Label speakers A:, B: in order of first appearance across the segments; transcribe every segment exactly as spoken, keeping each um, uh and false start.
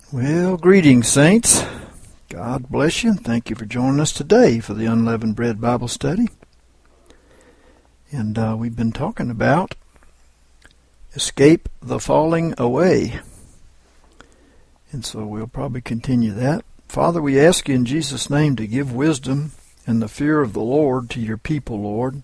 A: Well, greetings, saints. God bless you, and thank you for joining us today for the Unleavened Bread Bible Study. And uh, we've been talking about escape the falling away. And so we'll probably continue that. Father, we ask you in Jesus' name to give wisdom and the fear of the Lord to your people, Lord.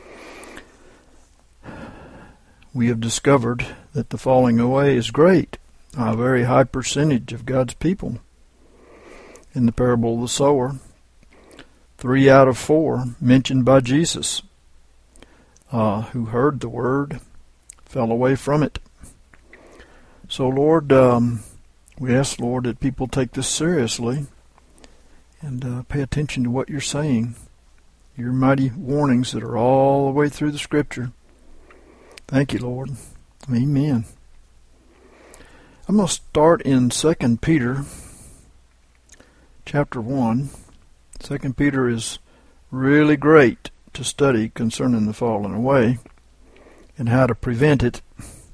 A: We have discovered that the falling away is great. A very high percentage of God's people. In the parable of the sower, three out of four mentioned by Jesus uh, who heard the word fell away from it. So, Lord, um, we ask, Lord, that people take this seriously and uh, pay attention to what you're saying, your mighty warnings that are all the way through the Scripture. Thank you, Lord. Amen. I'm going to start in Second Peter chapter one. Second Peter is really great to study concerning the falling away and how to prevent it.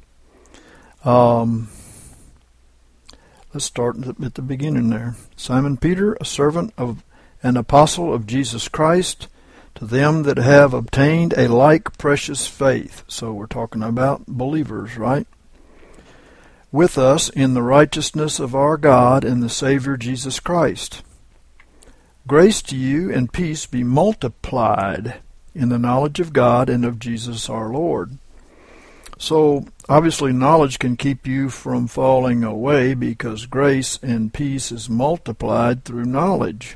A: Um, let's start at the beginning there. Simon Peter, a servant of an apostle of Jesus Christ, to them that have obtained a like precious faith. So we're talking about believers, right? With us in the righteousness of our God and the Savior Jesus Christ. Grace to you and peace be multiplied in the knowledge of God and of Jesus our Lord. So, obviously, knowledge can keep you from falling away because grace and peace is multiplied through knowledge.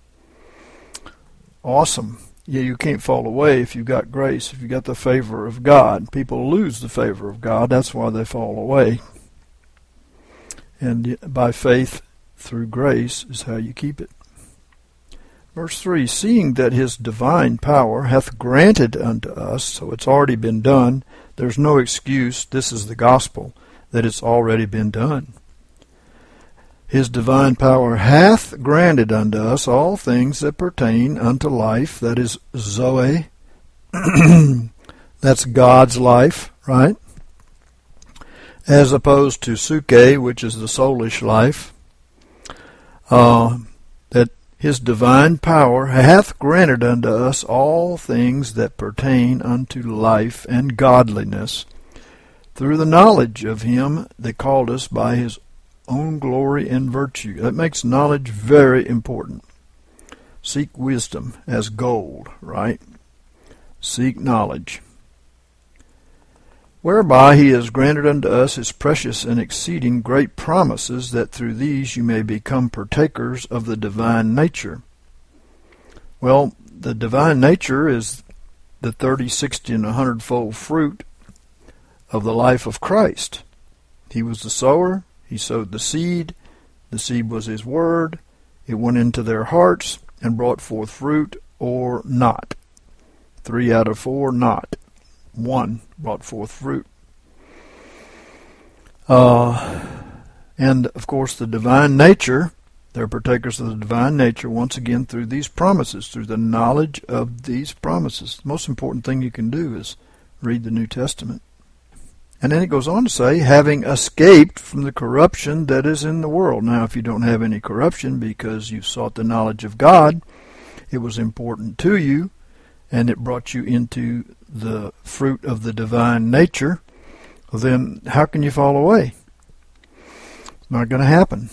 A: Awesome. Yeah, you can't fall away if you've got grace, if you've got the favor of God. People lose the favor of God. That's why they fall away. And by faith through grace is how you keep it. Verse three, seeing that his divine power hath granted unto us, so it's already been done, there's no excuse, this is the gospel, that it's already been done. His divine power hath granted unto us all things that pertain unto life, that is Zoe, that's God's life, right? As opposed to Suke, which is the soulish life, uh, that his divine power hath granted unto us all things that pertain unto life and godliness, through the knowledge of him that called us by his own glory and virtue. That makes knowledge very important. Seek wisdom as gold, right? Seek knowledge. Whereby he has granted unto us his precious and exceeding great promises, that through these you may become partakers of the divine nature. Well, the divine nature is the thirty, sixty, and a hundredfold fruit of the life of Christ. He was the sower. He sowed the seed. The seed was his word. It went into their hearts and brought forth fruit or not. Three out of four, not. One brought forth fruit. Uh, and, of course, the divine nature, they're partakers of the divine nature, once again, through these promises, through the knowledge of these promises. The most important thing you can do is read the New Testament. And then it goes on to say, having escaped from the corruption that is in the world. Now, if you don't have any corruption because you sought the knowledge of God, it was important to you, and it brought you into the fruit of the divine nature, then how can you fall away? It's not going to happen.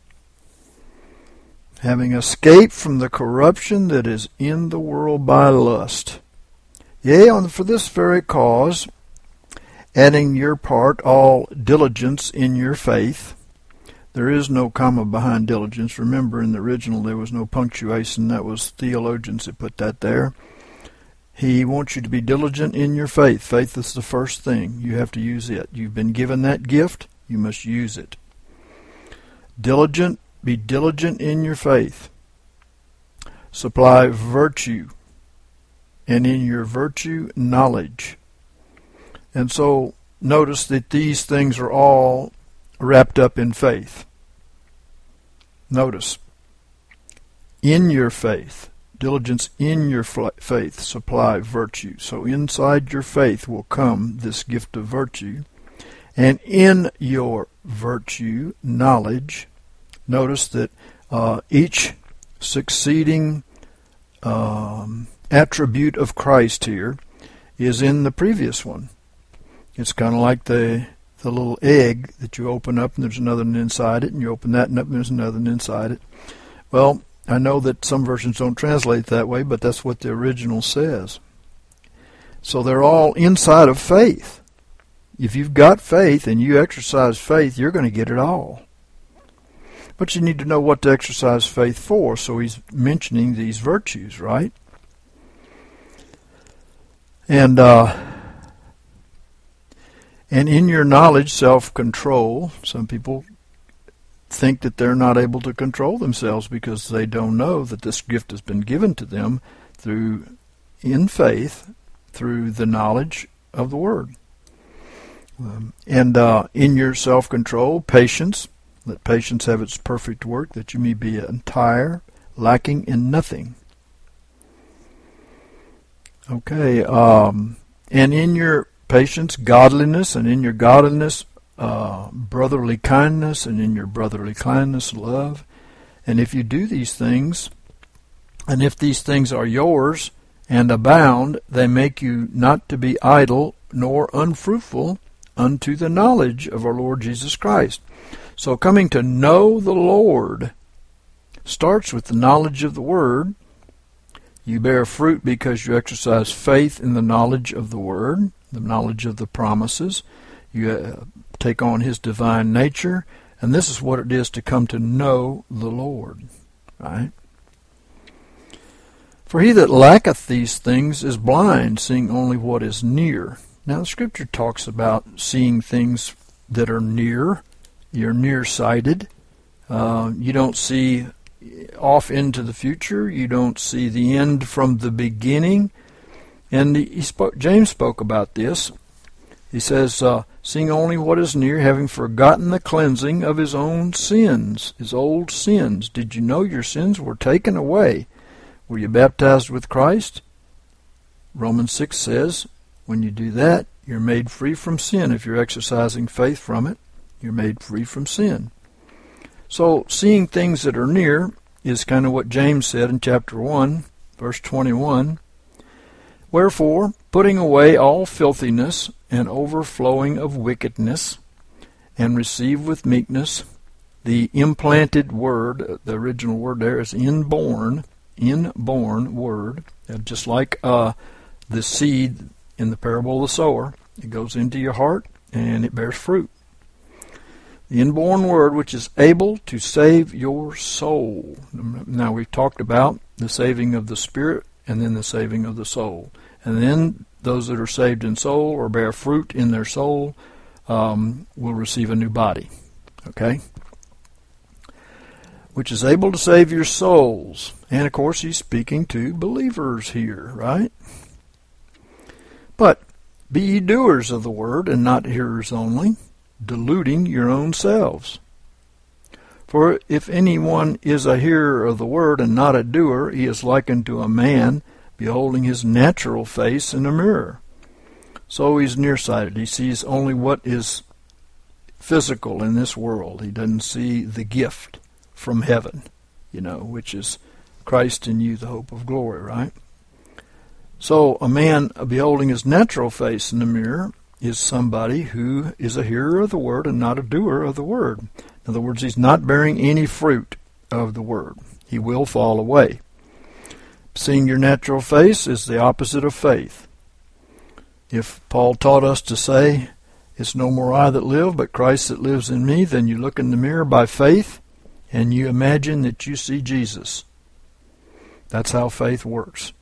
A: Having escaped from the corruption that is in the world by lust. Yea, on for this very cause, adding your part all diligence in your faith. There is no comma behind diligence. Remember, in the original there was no punctuation. That was theologians that put that there. He wants you to be diligent in your faith. Faith is the first thing. You have to use it. You've been given that gift. You must use it. Diligent. Be diligent in your faith. Supply virtue. And in your virtue, knowledge. And so, notice that these things are all wrapped up in faith. Notice. In your faith. Diligence in your faith, supply virtue. So inside your faith will come this gift of virtue. And in your virtue, knowledge. Notice that uh, each succeeding um, attribute of Christ here is in the previous one. It's kind of like the the little egg that you open up and there's another one inside it, and you open that one up and there's another one inside it. Well, I know that some versions don't translate that way, but that's what the original says. So they're all inside of faith. If you've got faith and you exercise faith, you're going to get it all. But you need to know what to exercise faith for, so he's mentioning these virtues, right? And uh, and in your knowledge, self-control, some people think that they're not able to control themselves because they don't know that this gift has been given to them through, in faith, through the knowledge of the Word. Um, and uh, in your self-control, patience, let patience have its perfect work, that you may be entire, lacking in nothing. Okay, um, and in your patience, godliness, and in your godliness, uh, brotherly kindness, and in your brotherly kindness, love. And if you do these things, and if these things are yours and abound, they make you not to be idle nor unfruitful unto the knowledge of our Lord Jesus Christ. So coming to know the Lord starts with the knowledge of the Word. You bear fruit because you exercise faith in the knowledge of the Word, the knowledge of the promises. You uh, take on His divine nature, and this is what it is to come to know the Lord, right? For he that lacketh these things is blind, seeing only what is near. Now the Scripture talks about seeing things that are near. You're nearsighted. Uh, you don't see off into the future. You don't see the end from the beginning. And he spoke, James spoke about this. He says, uh, seeing only what is near, having forgotten the cleansing of his own sins, his old sins. Did you know your sins were taken away? Were you baptized with Christ? Romans six says, when you do that, you're made free from sin. If you're exercising faith from it, you're made free from sin. So seeing things that are near is kind of what James said in chapter one, verse twenty-one. Wherefore, putting away all filthiness and overflowing of wickedness, and receive with meekness the implanted word. The original word there is inborn, inborn word, just like uh, the seed in the parable of the sower. It goes into your heart and it bears fruit. The inborn word, which is able to save your soul. Now we've talked about the saving of the spirit and then the saving of the soul. And then those that are saved in soul or bear fruit in their soul um, will receive a new body. Okay? Which is able to save your souls. And of course he's speaking to believers here, right? But be ye doers of the word and not hearers only, deluding your own selves. For if anyone is a hearer of the word and not a doer, he is likened to a man beholding his natural face in a mirror. So he's nearsighted. He sees only what is physical in this world. He doesn't see the gift from heaven, you know, which is Christ in you, the hope of glory, right? So a man beholding his natural face in the mirror is somebody who is a hearer of the word and not a doer of the word. In other words, he's not bearing any fruit of the word. He will fall away. Seeing your natural face is the opposite of faith. If Paul taught us to say, it's no more I that live, but Christ that lives in me, then you look in the mirror by faith and you imagine that you see Jesus. That's how faith works.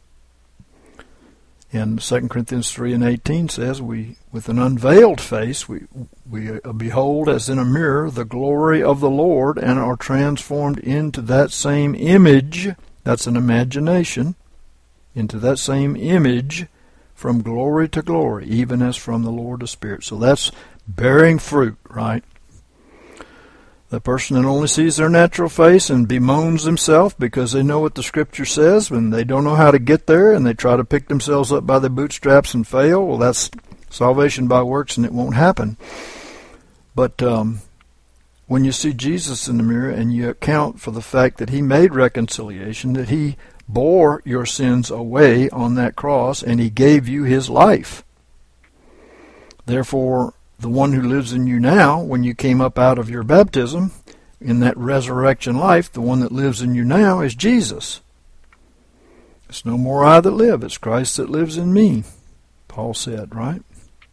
A: And Second Corinthians three and eighteen says, we, with an unveiled face, we, we behold as in a mirror the glory of the Lord and are transformed into that same image, that's an imagination, into that same image from glory to glory, even as from the Lord the Spirit. So that's bearing fruit, right? The person that only sees their natural face and bemoans himself because they know what the Scripture says and they don't know how to get there and they try to pick themselves up by the bootstraps and fail, well, that's salvation by works and it won't happen. But um, when you see Jesus in the mirror and you account for the fact that he made reconciliation, that he bore your sins away on that cross, and he gave you his life. Therefore, the one who lives in you now, when you came up out of your baptism, in that resurrection life, the one that lives in you now is Jesus. It's no more I that live, it's Christ that lives in me, Paul said, right?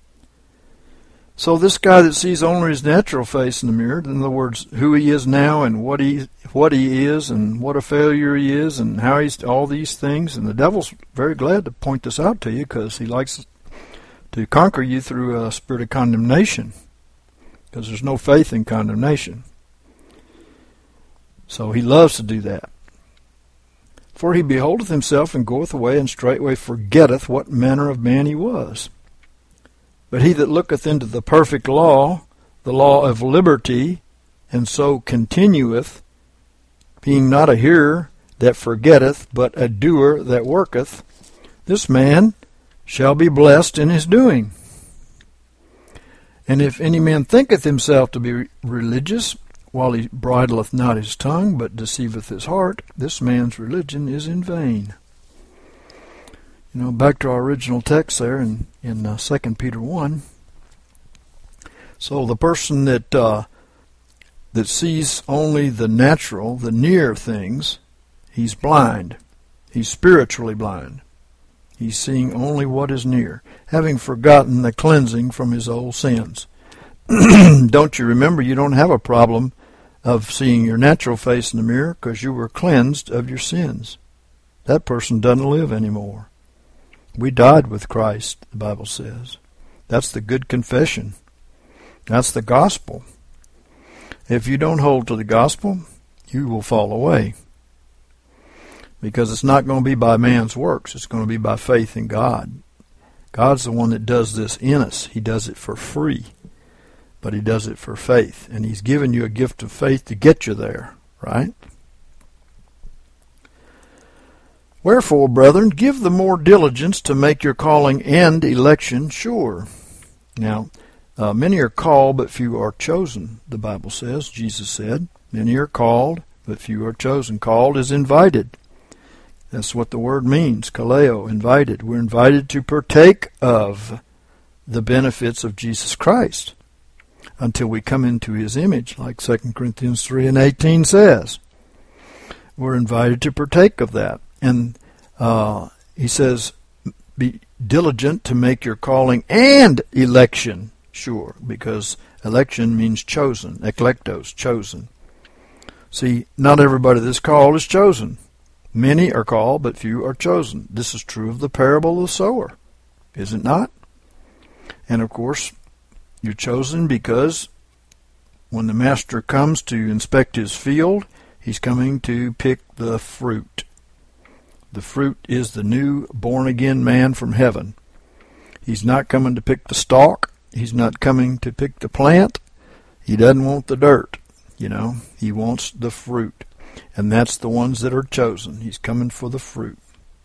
A: So this guy that sees only his natural face in the mirror, in other words, who he is now and what he what he is and what a failure he is and how he's all these things, and the devil's very glad to point this out to you because he likes to conquer you through a spirit of condemnation, because there's no faith in condemnation. So he loves to do that. For he beholdeth himself and goeth away, and straightway forgetteth what manner of man he was. But he that looketh into the perfect law, the law of liberty, and so continueth, being not a hearer that forgetteth, but a doer that worketh, this man shall be blessed in his doing. And if any man thinketh himself to be religious, while he bridleth not his tongue, but deceiveth his heart, this man's religion is in vain. You know, back to our original text there in, in uh, Second Peter one. So the person that uh, that sees only the natural, the near things, he's blind. He's spiritually blind. He's seeing only what is near, having forgotten the cleansing from his old sins. Don't you remember, you don't have a problem of seeing your natural face in the mirror because you were cleansed of your sins. That person doesn't live anymore. We died with Christ, the Bible says. That's the good confession. That's the gospel. If you don't hold to the gospel, you will fall away. Because it's not going to be by man's works. It's going to be by faith in God. God's the one that does this in us. He does it for free. But he does it for faith. And he's given you a gift of faith to get you there, right? Wherefore, brethren, give the more diligence to make your calling and election sure. Now, uh, many are called, but few are chosen, the Bible says. Jesus said, many are called, but few are chosen. Called is invited. That's what the word means, kaleo, invited. We're invited to partake of the benefits of Jesus Christ until we come into his image, like Second Corinthians three and eighteen says. We're invited to partake of that. And uh, he says, be diligent to make your calling and election sure, because election means chosen, eklektos, chosen. See, not everybody that's called is chosen. Many are called, but few are chosen. This is true of the parable of the sower, is it not? And of course, you're chosen because when the master comes to inspect his field, he's coming to pick the fruit. The fruit is the new born-again man from heaven. He's not coming to pick the stalk. He's not coming to pick the plant. He doesn't want the dirt, you know. He wants the fruit. And that's the ones that are chosen. He's coming for the fruit.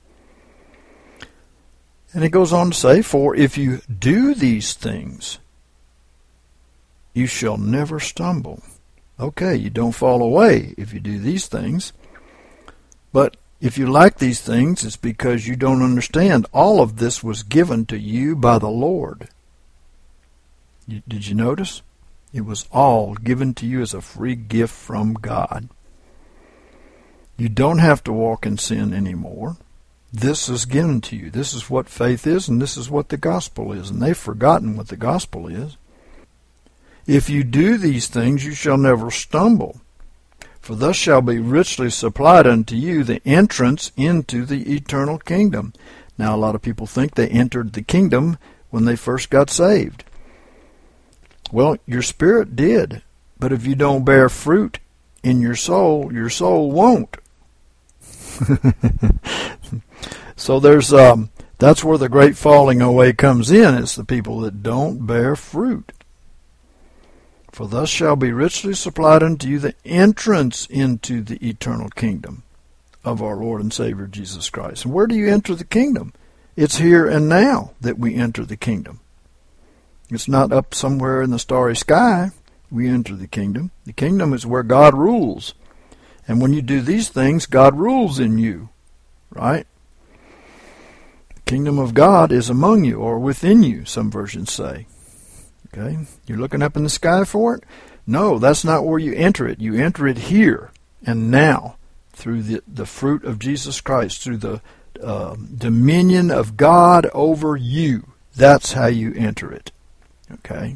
A: And it goes on to say, for if you do these things, you shall never stumble. Okay, you don't fall away if you do these things. But if you lack these things, it's because you don't understand. All of this was given to you by the Lord. You, did you notice? It was all given to you as a free gift from God. You don't have to walk in sin anymore. This is given to you. This is what faith is, and this is what the gospel is. And they've forgotten what the gospel is. If you do these things, you shall never stumble. For thus shall be richly supplied unto you the entrance into the eternal kingdom. Now, a lot of people think they entered the kingdom when they first got saved. Well, your spirit did. But if you don't bear fruit in your soul, your soul won't. So there's um, that's where the great falling away comes in. It's the people that don't bear fruit. For thus shall be richly supplied unto you the entrance into the eternal kingdom of our Lord and Savior Jesus Christ. And where do you enter the kingdom? It's here and now that we enter the kingdom. It's not up somewhere in the starry sky. we enter the kingdom. The kingdom is where God rules. And when you do these things, God rules in you, right? The kingdom of God is among you, or within you, some versions say. Okay? You're looking up in the sky for it? No, that's not where you enter it. You enter it here and now through the, the fruit of Jesus Christ, through the uh, dominion of God over you. That's how you enter it. Okay?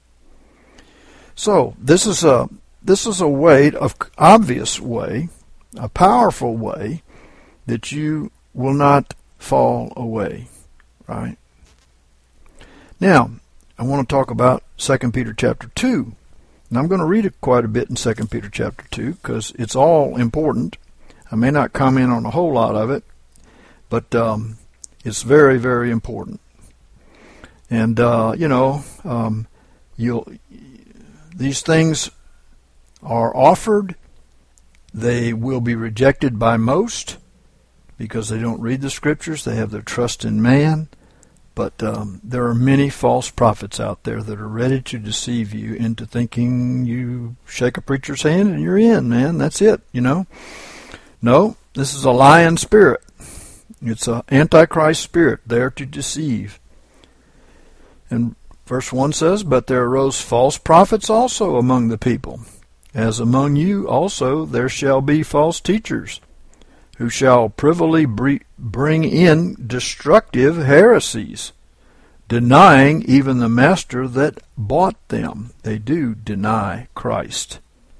A: So, this is a this is a way, of obvious way, a powerful way that you will not fall away, right? Now, I want to talk about Second Peter chapter two. And I'm going to read it quite a bit in Second Peter chapter two because it's all important. I may not comment on a whole lot of it, but um, it's very, very important. And, uh, you know, um, you'll these things are offered. They will be rejected by most because they don't read the Scriptures. They have their trust in man. But um, there are many false prophets out there that are ready to deceive you into thinking you shake a preacher's hand and you're in, man. That's it, you know. No, this is a lying spirit. It's an antichrist spirit there to deceive. And verse one says, "But there arose false prophets also among the people, as among you also there shall be false teachers, who shall privily bring in destructive heresies, denying even the master that bought them." They do deny Christ.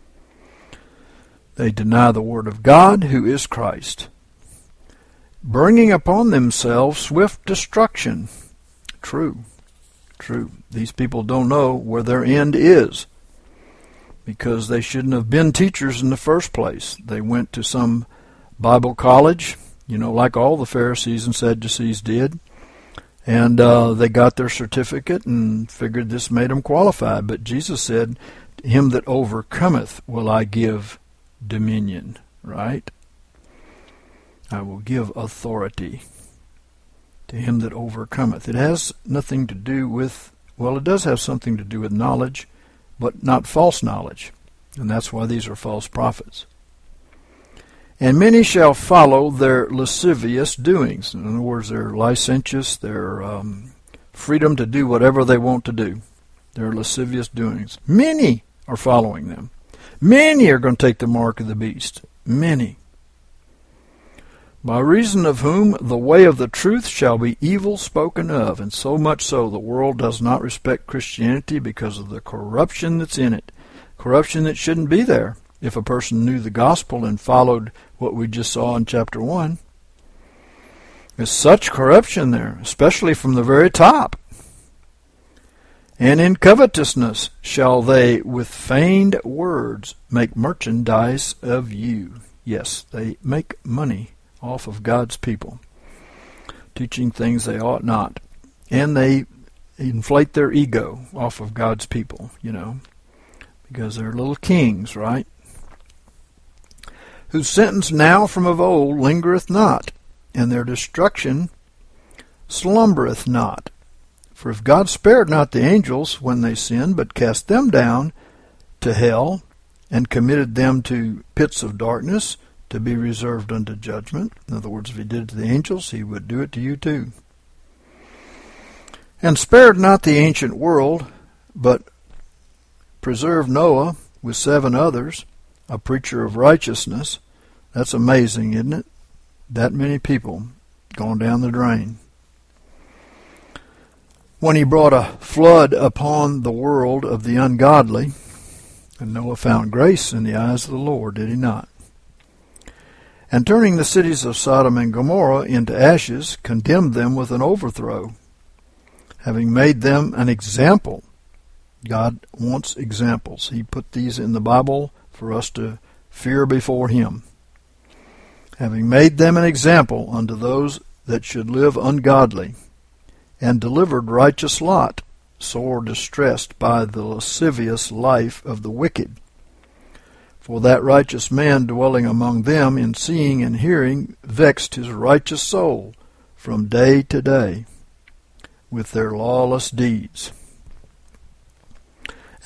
A: They deny the Word of God, who is Christ, bringing upon themselves swift destruction. True, true. These people don't know where their end is, because they shouldn't have been teachers in the first place. They went to some Bible college, you know, like all the Pharisees and Sadducees did, and uh, they got their certificate and figured this made them qualified. But Jesus said, "Him that overcometh will I give dominion," right? I will give authority to him that overcometh. It has nothing to do with, well, it does have something to do with knowledge, but not false knowledge. And that's why these are false prophets. "And many shall follow their lascivious doings." In other words, their licentious, their um, freedom to do whatever they want to do. Their lascivious doings. Many are following them. Many are going to take the mark of the beast. Many. "By reason of whom the way of the truth shall be evil spoken of." And so much so the world does not respect Christianity because of the corruption that's in it. Corruption that shouldn't be there if a person knew the gospel and followed what we just saw in chapter one. There's such corruption there, especially from the very top. "And in covetousness shall they with feigned words make merchandise of you." Yes, they make money off of God's people, teaching things they ought not. And they inflate their ego off of God's people, you know, because they're little kings, right? "Whose sentence now from of old lingereth not, and their destruction slumbereth not. For if God spared not the angels when they sinned, but cast them down to hell, and committed them to pits of darkness, to be reserved unto judgment." In other words, if he did it to the angels, he would do it to you too. "And spared not the ancient world, but preserved Noah with seven others, a preacher of righteousness." That's amazing, isn't it? That many people gone down the drain. "When he brought a flood upon the world of the ungodly, and Noah found grace in the eyes of the Lord," did he not? "And turning the cities of Sodom and Gomorrah into ashes, condemned them with an overthrow, having made them an example." God wants examples. He put these in the Bible for us to fear before him. "Having made them an example unto those that should live ungodly, and delivered righteous Lot, sore distressed by the lascivious life of the wicked. For that righteous man dwelling among them in seeing and hearing vexed his righteous soul from day to day with their lawless deeds.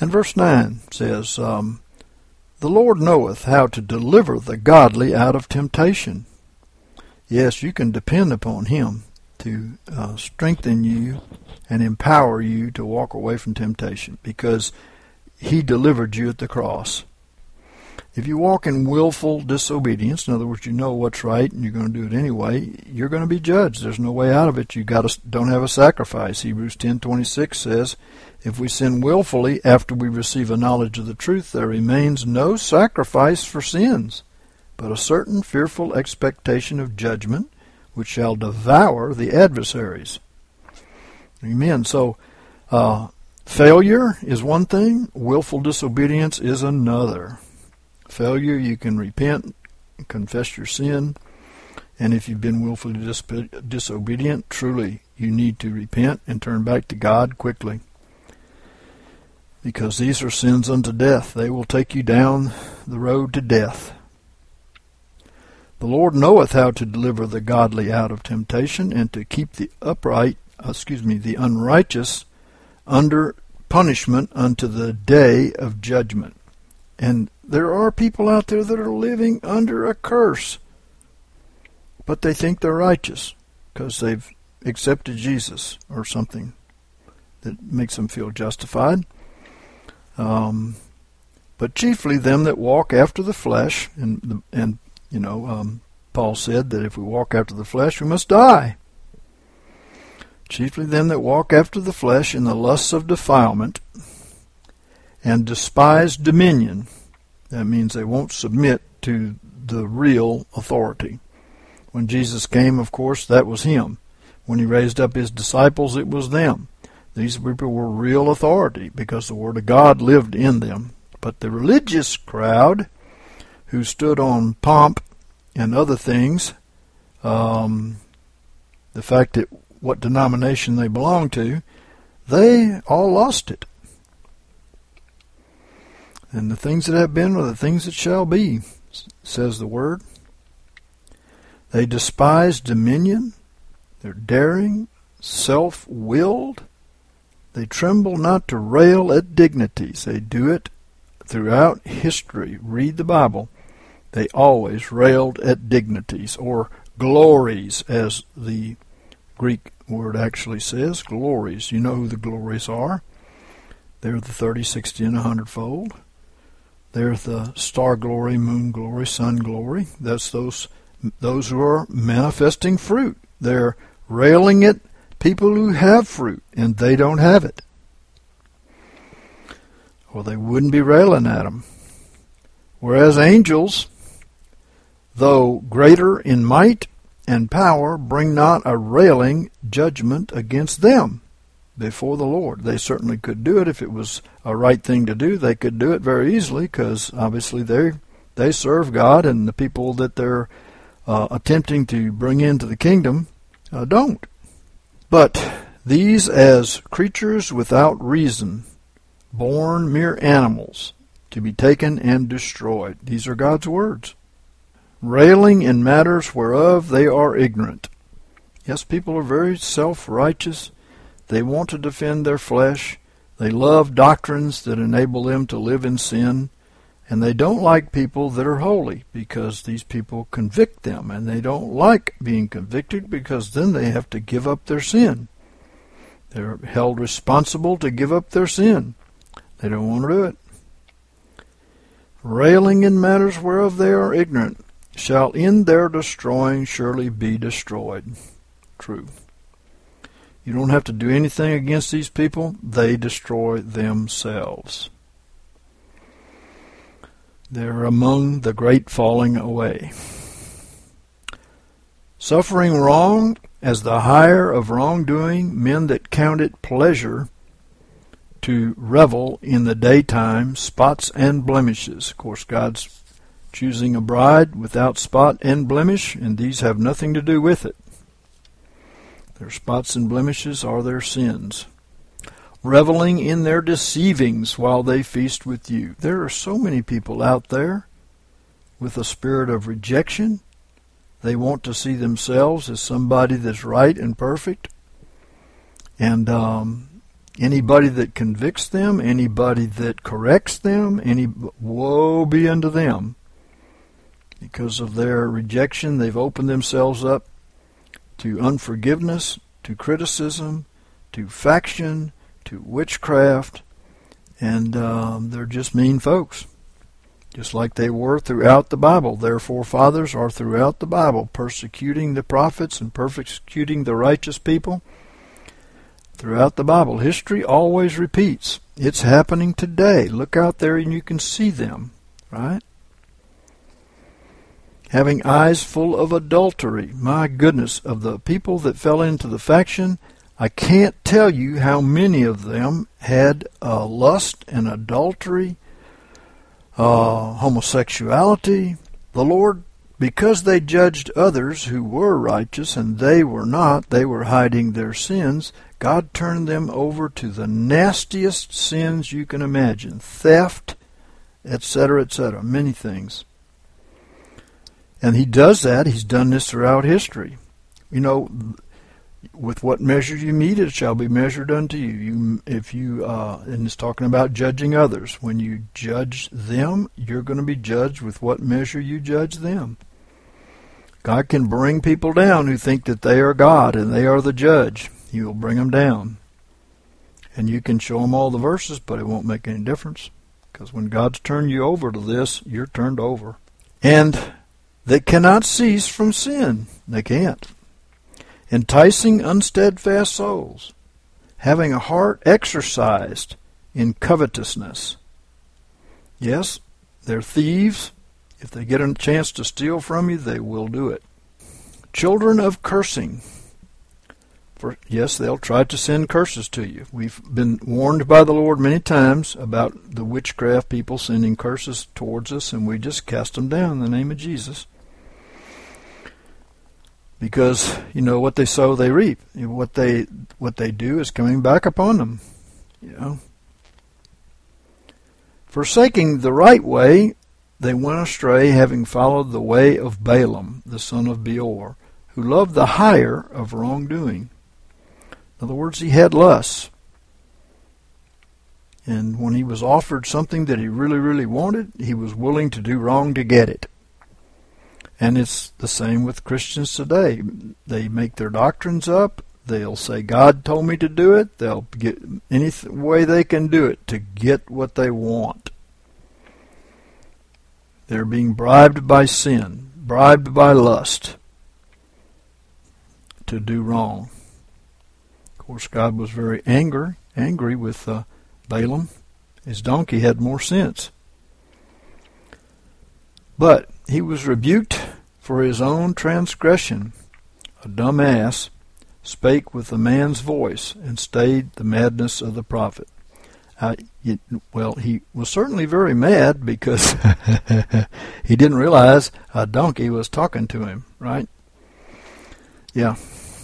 A: And verse nine says, um, the Lord knoweth how to deliver the godly out of temptation. Yes, you can depend upon Him to uh, strengthen you and empower you to walk away from temptation, because He delivered you at the cross. If you walk in willful disobedience, in other words, you know what's right and you're going to do it anyway, you're going to be judged. There's no way out of it. You got to don't have a sacrifice. Hebrews ten twenty-six says, if we sin willfully after we receive a knowledge of the truth, there remains no sacrifice for sins, but a certain fearful expectation of judgment, which shall devour the adversaries. Amen. So, uh, failure is one thing, willful disobedience is another. Failure, you can repent, confess your sin, and if you've been willfully dis- disobedient, truly you need to repent and turn back to God quickly, because these are sins unto death. They will take you down the road to death. The Lord knoweth how to deliver the godly out of temptation, and to keep the upright, excuse me, the unrighteous under punishment unto the day of judgment. And there are people out there that are living under a curse, but they think they're righteous because they've accepted Jesus or something that makes them feel justified. Um, but chiefly them that walk after the flesh, and and you know, um, Paul said that if we walk after the flesh, we must die. Chiefly them that walk after the flesh in the lusts of defilement, and despise dominion. That means they won't submit to the real authority. When Jesus came, of course, that was Him. When He raised up His disciples, it was them. These people were real authority because the Word of God lived in them. But the religious crowd who stood on pomp and other things, um, the fact that what denomination they belonged to, they all lost it. And the things that have been are the things that shall be, says the Word. They despise dominion. They're daring, self-willed. They tremble not to rail at dignities. They do it throughout history. Read the Bible. They always railed at dignities, or glories, as the Greek word actually says. Glories. You know who the glories are. They're the thirty, sixty, and one hundred fold. They're the star glory, moon glory, sun glory. That's those those who are manifesting fruit. They're railing at people who have fruit, and they don't have it. Or they wouldn't be railing at them. Whereas angels, though greater in might and power, bring not a railing judgment against them before the Lord. They certainly could do it if it was a right thing to do. They could do it very easily, because obviously they they serve God, and the people that they're uh, attempting to bring into the kingdom uh, don't. But these, as creatures without reason, born mere animals, to be taken and destroyed. These are God's words. Railing in matters whereof they are ignorant. Yes, people are very self-righteous. They want to defend their flesh. They love doctrines that enable them to live in sin. And they don't like people that are holy, because these people convict them. And they don't like being convicted, because then they have to give up their sin. They're held responsible to give up their sin. They don't want to do it. Railing in matters whereof they are ignorant, shall in their destroying surely be destroyed. True. You don't have to do anything against these people. They destroy themselves. They're among the great falling away. Suffering wrong as the hire of wrongdoing, men that count it pleasure to revel in the daytime, spots and blemishes. Of course, God's choosing a bride without spot and blemish, and these have nothing to do with it. Their spots and blemishes are their sins. Reveling in their deceivings while they feast with you. There are so many people out there with a spirit of rejection. They want to see themselves as somebody that's right and perfect. And um, Anybody that convicts them, anybody that corrects them, any woe be unto them. Because of their rejection, they've opened themselves up to unforgiveness, to criticism, to faction, to witchcraft, and um, they're just mean folks, just like they were throughout the Bible. Their forefathers are throughout the Bible, persecuting the prophets and persecuting the righteous people. Throughout the Bible, history always repeats. It's happening today. Look out there and you can see them, right? Having eyes full of adultery. My goodness, of the people that fell into the faction, I can't tell you how many of them had uh, lust and adultery, uh, homosexuality. The Lord, because they judged others who were righteous and they were not, they were hiding their sins, God turned them over to the nastiest sins you can imagine. Theft, et cetera, et cetera. Many things. And he does that. He's done this throughout history. You know, with what measure you meet, it shall be measured unto you. You if you, uh, and it's talking about judging others. When you judge them, you're going to be judged with what measure you judge them. God can bring people down who think that they are God and they are the judge. He will bring them down. And you can show them all the verses, but it won't make any difference. Because when God's turned you over to this, you're turned over. And they cannot cease from sin. They can't. Enticing unsteadfast souls. Having a heart exercised in covetousness. Yes, they're thieves. If they get a chance to steal from you, they will do it. Children of cursing. For, yes, they'll try to send curses to you. We've been warned by the Lord many times about the witchcraft people sending curses towards us, and we just cast them down in the name of Jesus. Because, you know, what they sow, they reap. What they what they do is coming back upon them. You know. Forsaking the right way, they went astray, having followed the way of Balaam, the son of Beor, who loved the hire of wrongdoing. In other words, he had lusts. And when he was offered something that he really, really wanted, he was willing to do wrong to get it. And it's the same with Christians today. They make their doctrines up. They'll say, God told me to do it. They'll get any way they can do it to get what they want. They're being bribed by sin, bribed by lust to do wrong. Of course, God was very angry, angry with uh, Balaam. His donkey had more sense. But he was rebuked for his own transgression. A dumb ass spake with a man's voice and stayed the madness of the prophet. Uh, it, well, he was certainly very mad because he didn't realize a donkey was talking to him, right? Yeah.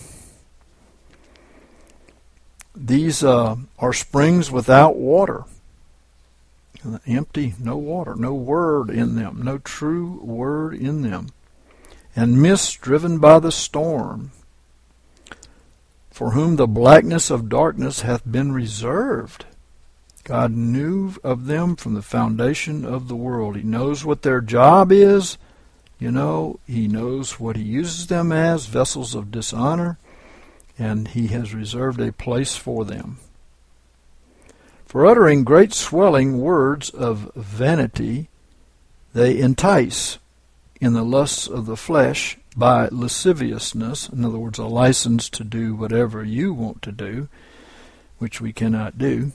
A: These uh, are springs without water. Empty, no water, no word in them, no true word in them. And mists driven by the storm, for whom the blackness of darkness hath been reserved. God knew of them from the foundation of the world. He knows what their job is. You know, he knows what he uses them as, vessels of dishonor, and he has reserved a place for them. For uttering great swelling words of vanity, they entice in the lusts of the flesh by lasciviousness, in other words, a license to do whatever you want to do, which we cannot do,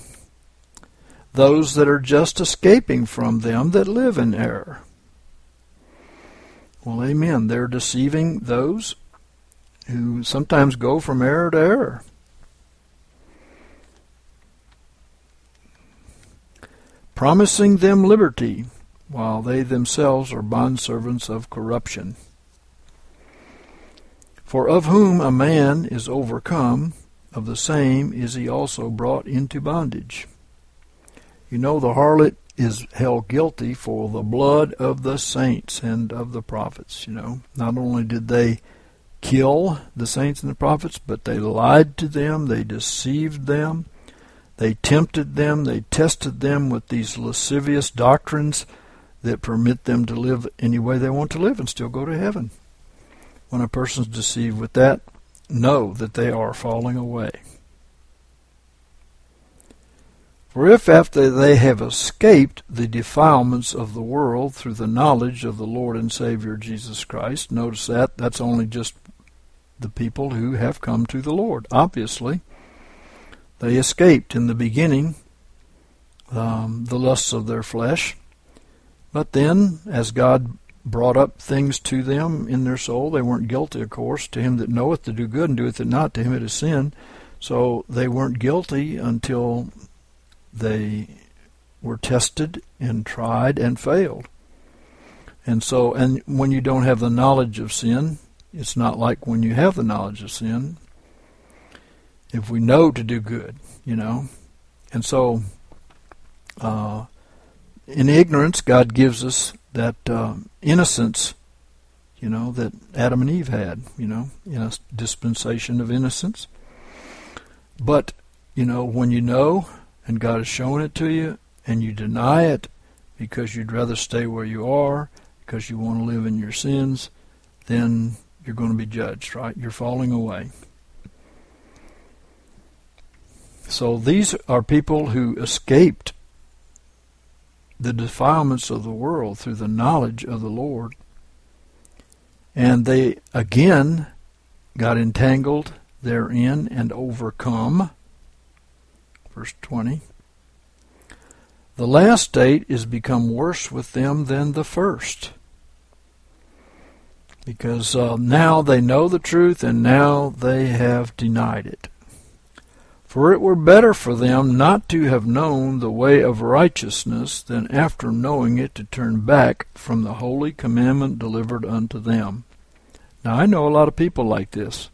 A: those that are just escaping from them that live in error. Well, amen. They're deceiving those who sometimes go from error to error. Promising them liberty, while they themselves are bondservants of corruption. For of whom a man is overcome, of the same is he also brought into bondage. You know, the harlot is held guilty for the blood of the saints and of the prophets. You know, not only did they kill the saints and the prophets, but they lied to them, they deceived them, They tempted them, they tested them with these lascivious doctrines that permit them to live any way they want to live and still go to heaven. When a person's deceived with that, know that they are falling away. For if after they have escaped the defilements of the world through the knowledge of the Lord and Savior Jesus Christ, notice that, that's only just the people who have come to the Lord. Obviously, they escaped in the beginning um, the lusts of their flesh, but then, as God brought up things to them in their soul, they weren't guilty, of course. To him that knoweth to do good and doeth it not, to him it is sin. So they weren't guilty until they were tested and tried and failed. And so, and when you don't have the knowledge of sin, it's not like when you have the knowledge of sin. If we know to do good, you know. And so, uh, in ignorance, God gives us that uh, innocence, you know, that Adam and Eve had, you know, in a dispensation of innocence. But, you know, when you know, and God has shown it to you, and you deny it because you'd rather stay where you are, because you want to live in your sins, then you're going to be judged, right? You're falling away. So these are people who escaped the defilements of the world through the knowledge of the Lord. And they again got entangled therein and overcome. Verse twenty. The last state is become worse with them than the first. Because uh, now they know the truth and now they have denied it. For it were better for them not to have known the way of righteousness than after knowing it to turn back from the holy commandment delivered unto them. Now I know a lot of people like this.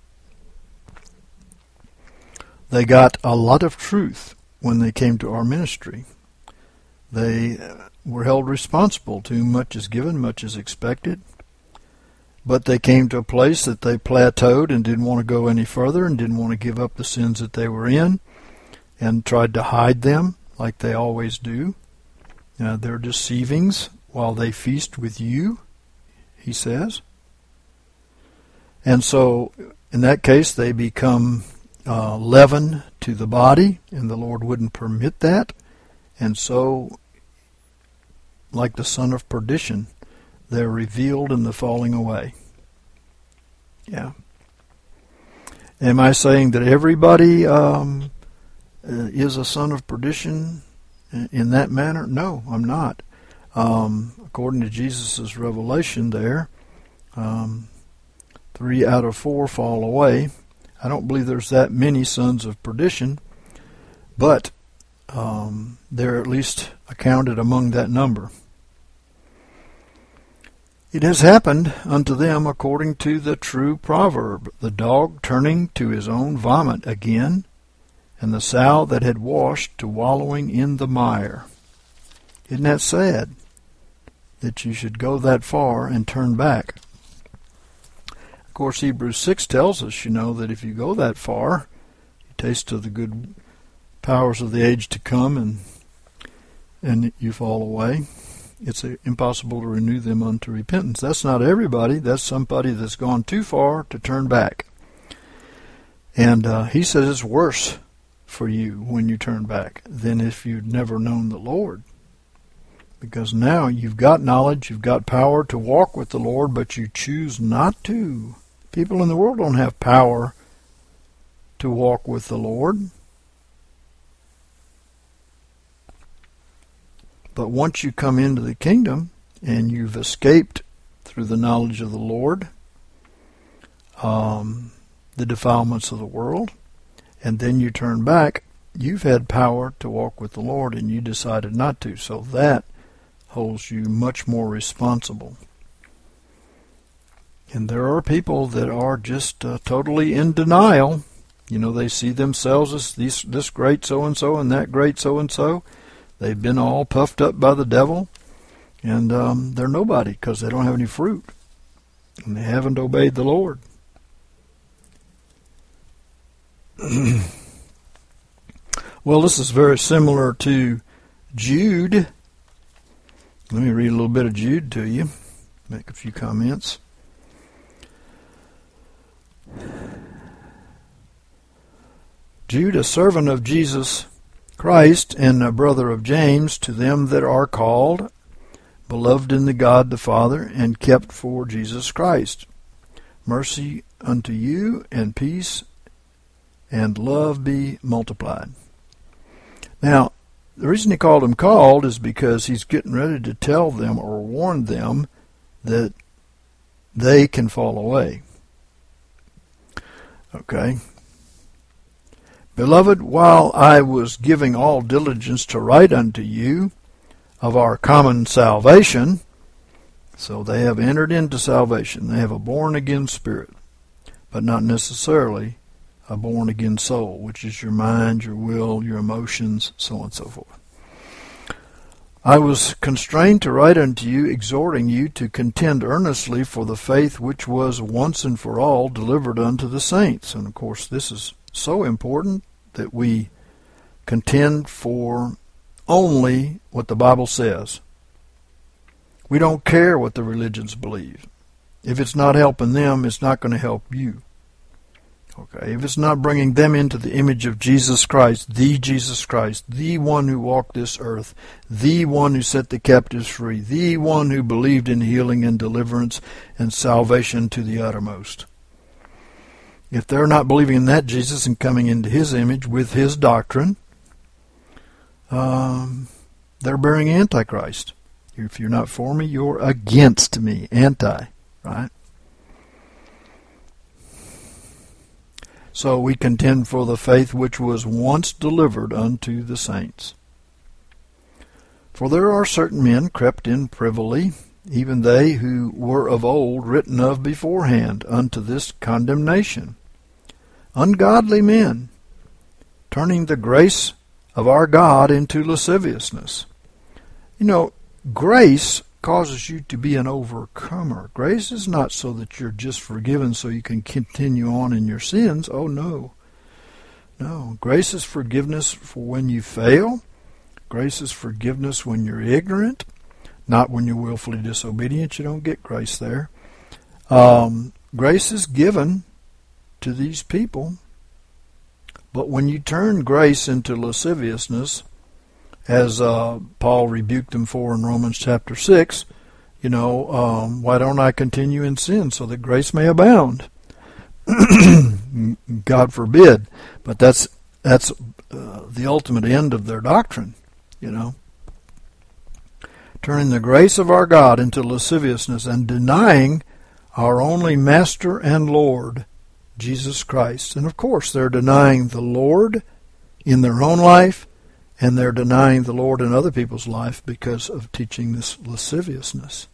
A: They got a lot of truth when they came to our ministry. They were held responsible. Too much is given, much is expected. But they came to a place that they plateaued and didn't want to go any further and didn't want to give up the sins that they were in and tried to hide them like they always do. Uh, their deceivings while they feast with you, he says. And so in that case they become uh, leaven to the body, and the Lord wouldn't permit that. And so, like the son of perdition, they're revealed in the falling away. Yeah. Am I saying that everybody um, is a son of perdition in that manner? No, I'm not. Um, according to Jesus' revelation there, um, three out of four fall away. I don't believe there's that many sons of perdition, but um, they're at least accounted among that number. It has happened unto them according to the true proverb, the dog turning to his own vomit again, and the sow that had washed to wallowing in the mire. Isn't that sad that you should go that far and turn back? Of course, Hebrews six tells us, you know, that if you go that far, you taste of the good powers of the age to come, and and you fall away. It's impossible to renew them unto repentance. That's not everybody. That's somebody that's gone too far to turn back. And uh, he says it's worse for you when you turn back than if you'd never known the Lord. Because now you've got knowledge, you've got power to walk with the Lord, but you choose not to. People in the world don't have power to walk with the Lord. But once you come into the kingdom and you've escaped through the knowledge of the Lord, um, the defilements of the world, and then you turn back, you've had power to walk with the Lord and you decided not to. So that holds you much more responsible. And there are people that are just uh, totally in denial. You know, they see themselves as this, this great so-and-so and that great so-and-so. They've been all puffed up by the devil, and um, they're nobody because they don't have any fruit, and they haven't obeyed the Lord. Well, this is very similar to Jude. Let me read a little bit of Jude to you, make a few comments. Jude, a servant of Jesus Christ and a brother of James, to them that are called, beloved in the God the Father, and kept for Jesus Christ. Mercy unto you, and peace and love be multiplied. Now, the reason he called them called is because he's getting ready to tell them or warn them that they can fall away. Okay. Beloved, while I was giving all diligence to write unto you of our common salvation, so they have entered into salvation. They have a born-again spirit, but not necessarily a born-again soul, which is your mind, your will, your emotions, so on and so forth. I was constrained to write unto you, exhorting you to contend earnestly for the faith which was once and for all delivered unto the saints. And of course, this is so important that we contend for only what the Bible says. We don't care what the religions believe. If it's not helping them, it's not going to help you. Okay, if it's not bringing them into the image of Jesus Christ, the Jesus Christ, the one who walked this earth, the one who set the captives free, the one who believed in healing and deliverance and salvation to the uttermost. If they're not believing in that Jesus and coming into his image with his doctrine, um, they're bearing Antichrist. If you're not for me, you're against me. Anti, right? So we contend for the faith which was once delivered unto the saints. For there are certain men crept in privily, even they who were of old written of beforehand, unto this condemnation. Ungodly men, turning the grace of our God into lasciviousness. You know, grace causes you to be an overcomer. Grace is not so that you're just forgiven so you can continue on in your sins. Oh, no. No. Grace is forgiveness for when you fail. Grace is forgiveness when you're ignorant. Not when you're willfully disobedient. You don't get grace there. Um, grace is given to these people. But when you turn grace into lasciviousness, as uh, Paul rebuked them for in Romans chapter six, you know, um, why don't I continue in sin so that grace may abound? God forbid. But that's that's uh, the ultimate end of their doctrine, you know. Turning the grace of our God into lasciviousness and denying our only Master and Lord, Jesus Christ. And of course, they're denying the Lord in their own life, and they're denying the Lord in other people's life because of teaching this lasciviousness.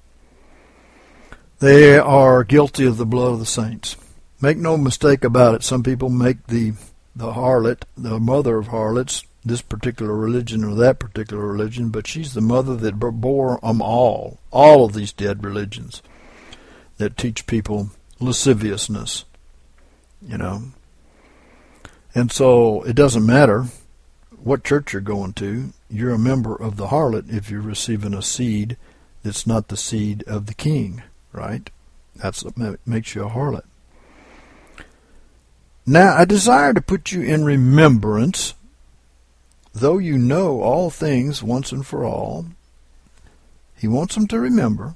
A: They are guilty of the blood of the saints. Make no mistake about it. Some people make the, the harlot, the mother of harlots, this particular religion or that particular religion, but she's the mother that bore them all, all of these dead religions that teach people lasciviousness, you know. And so it doesn't matter what church you're going to, you're a member of the harlot if you're receiving a seed that's not the seed of the king, right? That's what makes you a harlot. Now, I desire to put you in remembrance, though you know all things once and for all. He wants them to remember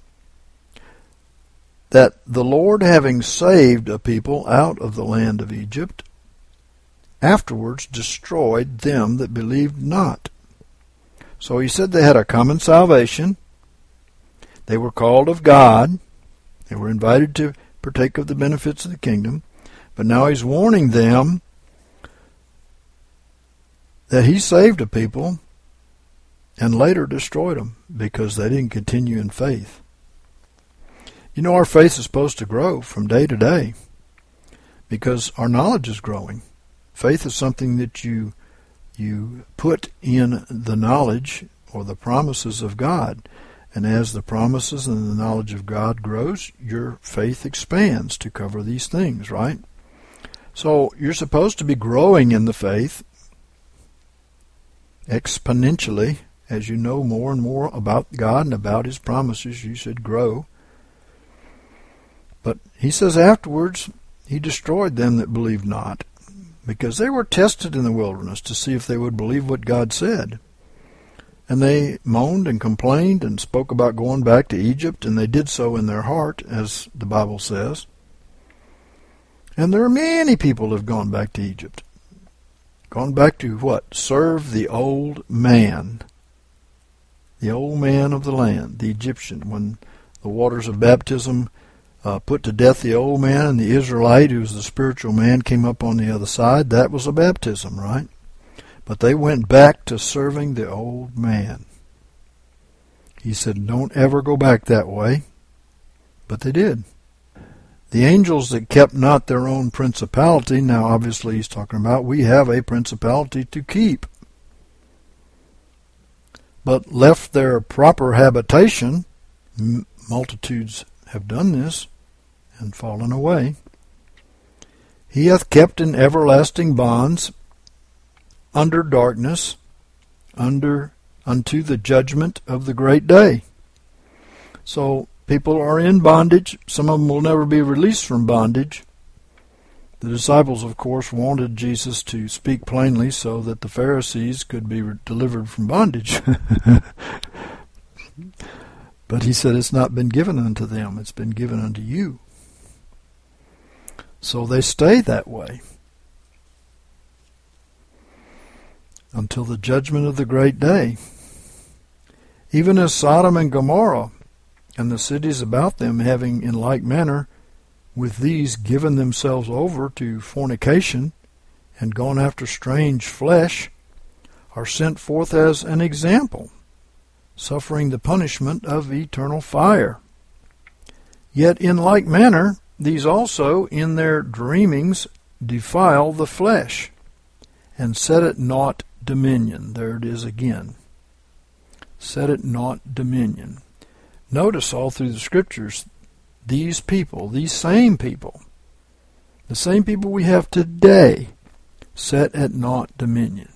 A: that the Lord, having saved a people out of the land of Egypt, afterwards destroyed them that believed not. So he said they had a common salvation. They were called of God. They were invited to partake of the benefits of the kingdom. But now he's warning them that he saved a people and later destroyed them because they didn't continue in faith. You know, our faith is supposed to grow from day to day because our knowledge is growing. Faith is something that you you put in the knowledge or the promises of God. And as the promises and the knowledge of God grows, your faith expands to cover these things, right? So you're supposed to be growing in the faith. exponentially. As you know more and more about God and about His promises, you should grow. But he says afterwards, He destroyed them that believed not, because they were tested in the wilderness to see if they would believe what God said. And they moaned and complained and spoke about going back to Egypt, and they did so in their heart, as the Bible says. And there are many people who have gone back to Egypt. Gone back to what? Serve the old man. The old man of the land, the Egyptian. When the waters of baptism uh, put to death the old man, and the Israelite, who was the spiritual man, came up on the other side, that was a baptism, right? But they went back to serving the old man. He said, don't ever go back that way. But they did. The angels that kept not their own principality, now obviously he's talking about we have a principality to keep, but left their proper habitation. Multitudes have done this and fallen away. He hath kept in everlasting bonds under darkness, under unto the judgment of the great day. So people are in bondage. Some of them will never be released from bondage. The disciples, of course, wanted Jesus to speak plainly so that the Pharisees could be delivered from bondage. But he said, it's not been given unto them, it's been given unto you. So they stay that way until the judgment of the great day. Even as Sodom and Gomorrah and the cities about them, having in like manner with these given themselves over to fornication and gone after strange flesh, are sent forth as an example, suffering the punishment of eternal fire. Yet in like manner these also in their dreamings defile the flesh, and set it not dominion. There it is again. Set it not dominion. Notice all through the Scriptures, these people, these same people, the same people we have today, set at naught dominion.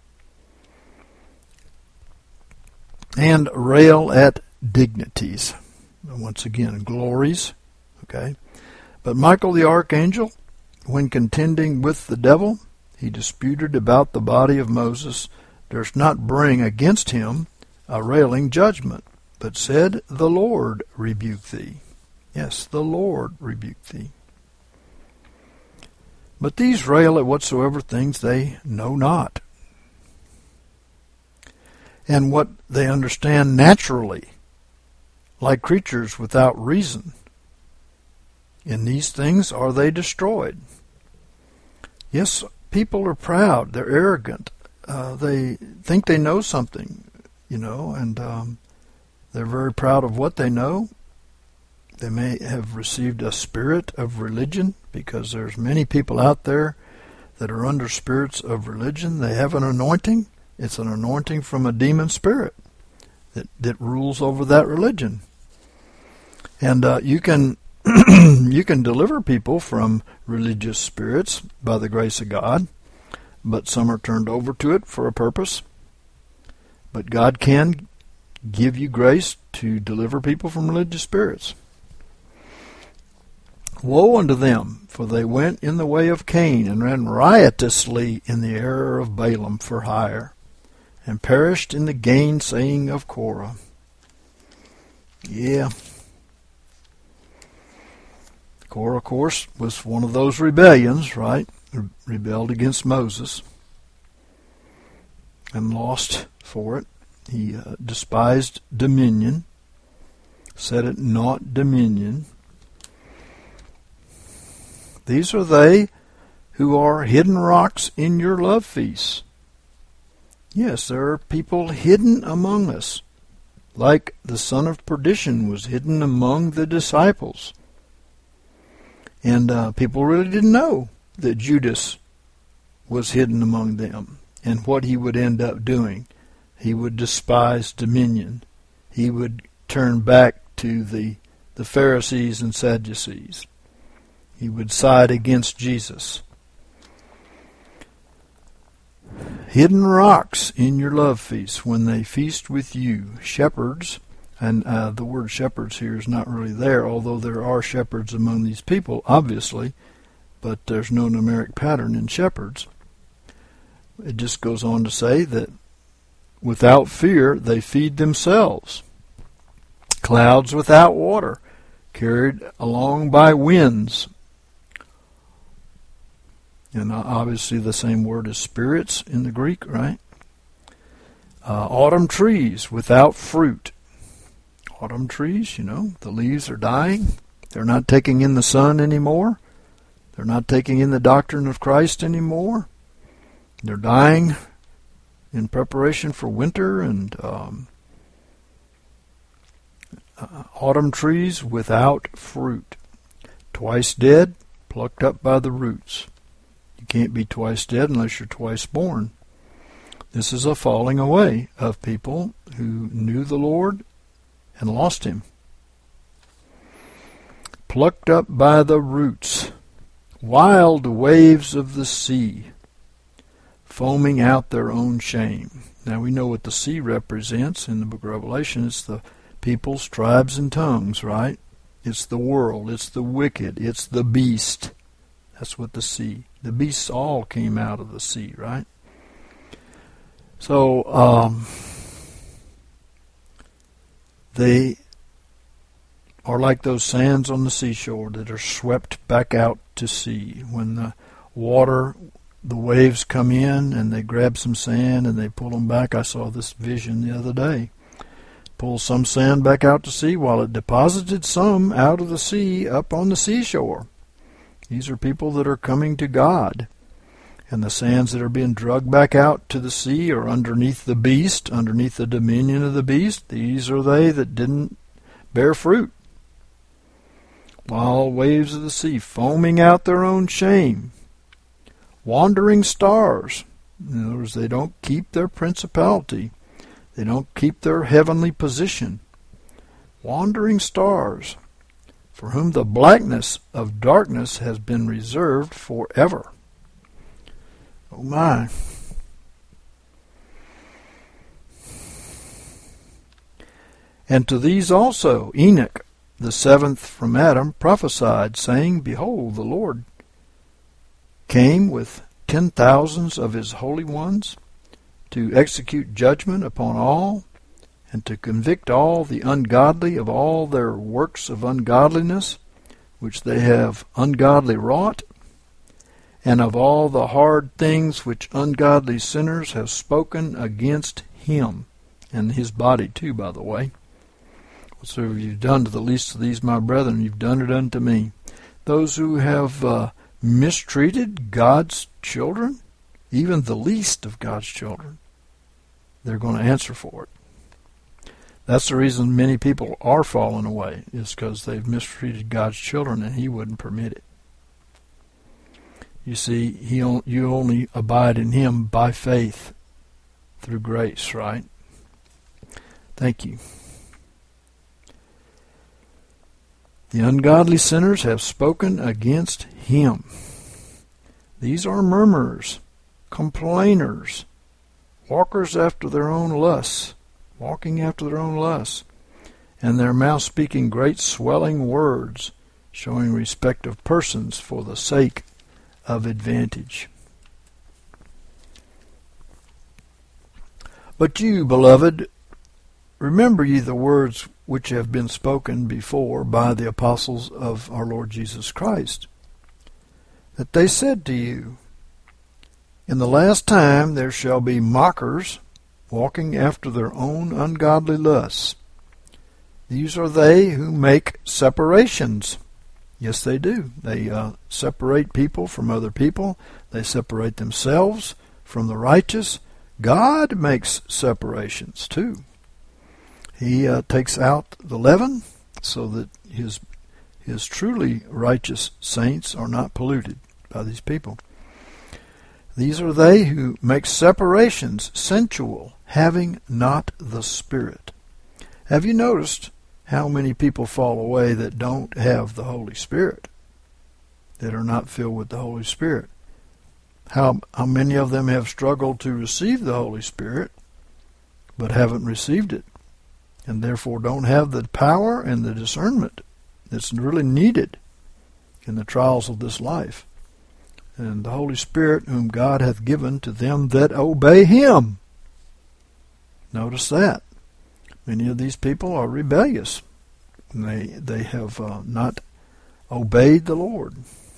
A: And rail at dignities. Once again, glories. Okay. But Michael the archangel, when contending with the devil, he disputed about the body of Moses, durst not bring against him a railing judgment, but said, the Lord rebuke thee. Yes, the Lord rebuke thee. But these rail at whatsoever things they know not, and what they understand naturally, like creatures without reason. In these things are they destroyed. Yes, people are proud, they're arrogant, uh, they think they know something, you know, and um, they're very proud of what they know. They may have received a spirit of religion, because there's many people out there that are under spirits of religion. They have an anointing. It's an anointing from a demon spirit that, that rules over that religion. And uh, you can you can deliver people from religious spirits by the grace of God, but some are turned over to it for a purpose. But God can give you grace to deliver people from religious spirits. Woe unto them, for they went in the way of Cain, and ran riotously in the error of Balaam for hire, and perished in the gainsaying of Korah. Yeah. Korah, of course, was one of those rebellions, right? Re- rebelled against Moses and lost for it. He uh, despised dominion, set it not dominion. These are they who are hidden rocks in your love feasts. Yes, there are people hidden among us, like the son of perdition was hidden among the disciples. And uh, people really didn't know that Judas was hidden among them and what he would end up doing. He would despise dominion. He would turn back to the, the Pharisees and Sadducees. He would side against Jesus. Hidden rocks in your love feasts when they feast with you. Shepherds, and uh, the word shepherds here is not really there, although there are shepherds among these people, obviously, but there's no numeric pattern in shepherds. It just goes on to say that without fear they feed themselves. Clouds without water, carried along by winds. And obviously the same word as spirits in the Greek, right? Uh, autumn trees without fruit. Autumn trees, you know, the leaves are dying. They're not taking in the sun anymore. They're not taking in the doctrine of Christ anymore. They're dying in preparation for winter, and um, uh, autumn trees without fruit. Twice dead, plucked up by the roots. You can't be twice dead unless you're twice born. This is a falling away of people who knew the Lord and lost him. Plucked up by the roots. Wild waves of the sea, foaming out their own shame. Now we know what the sea represents in the book of Revelation. It's the peoples, tribes, and tongues, right? It's the world. It's the wicked. It's the beast. That's what the sea. The beasts all came out of the sea, right? So um, they are like those sands on the seashore that are swept back out to sea. When the water, the waves come in and they grab some sand and they pull them back. I saw this vision the other day. Pull some sand back out to sea while it deposited some out of the sea up on the seashore. These are people that are coming to God. And the sands that are being dragged back out to the sea are underneath the beast, underneath the dominion of the beast. These are they that didn't bear fruit. Wild waves of the sea, foaming out their own shame. Wandering stars. In other words, they don't keep their principality. They don't keep their heavenly position. Wandering stars, for whom the blackness of darkness has been reserved forever. Oh my. And to these also Enoch, the seventh from Adam, prophesied, saying, Behold, the Lord came with ten thousands of his holy ones to execute judgment upon all, and to convict all the ungodly of all their works of ungodliness, which they have ungodly wrought, and of all the hard things which ungodly sinners have spoken against him, and his body too, by the way. Whatsoever you've done to the least of these, my brethren, you've done it unto me. Those who have uh, mistreated God's children, even the least of God's children, they're going to answer for it. That's the reason many people are falling away, is because they've mistreated God's children and he wouldn't permit it. You see, he you only abide in him by faith through grace, right? Thank you. The ungodly sinners have spoken against him. These are murmurers, complainers, walkers after their own lusts, walking after their own lusts, and their mouth speaking great swelling words, showing respect of persons for the sake of advantage. But you, beloved, remember ye the words which have been spoken before by the apostles of our Lord Jesus Christ, that they said to you, In the last time there shall be mockers, walking after their own ungodly lusts. These are they who make separations. Yes, they do. They uh, separate people from other people. They separate themselves from the righteous. God makes separations too. He uh, takes out the leaven so that his his truly righteous saints are not polluted by these people. These are they who make separations, sensual, having not the Spirit. Have you noticed how many people fall away that don't have the Holy Spirit, that are not filled with the Holy Spirit? how, how many of them have struggled to receive the Holy Spirit but haven't received it, and therefore don't have the power and the discernment that's really needed in the trials of this life. And the Holy Spirit whom God hath given to them that obey Him. Notice that. Many of these people are rebellious. They, they have uh, not obeyed the Lord.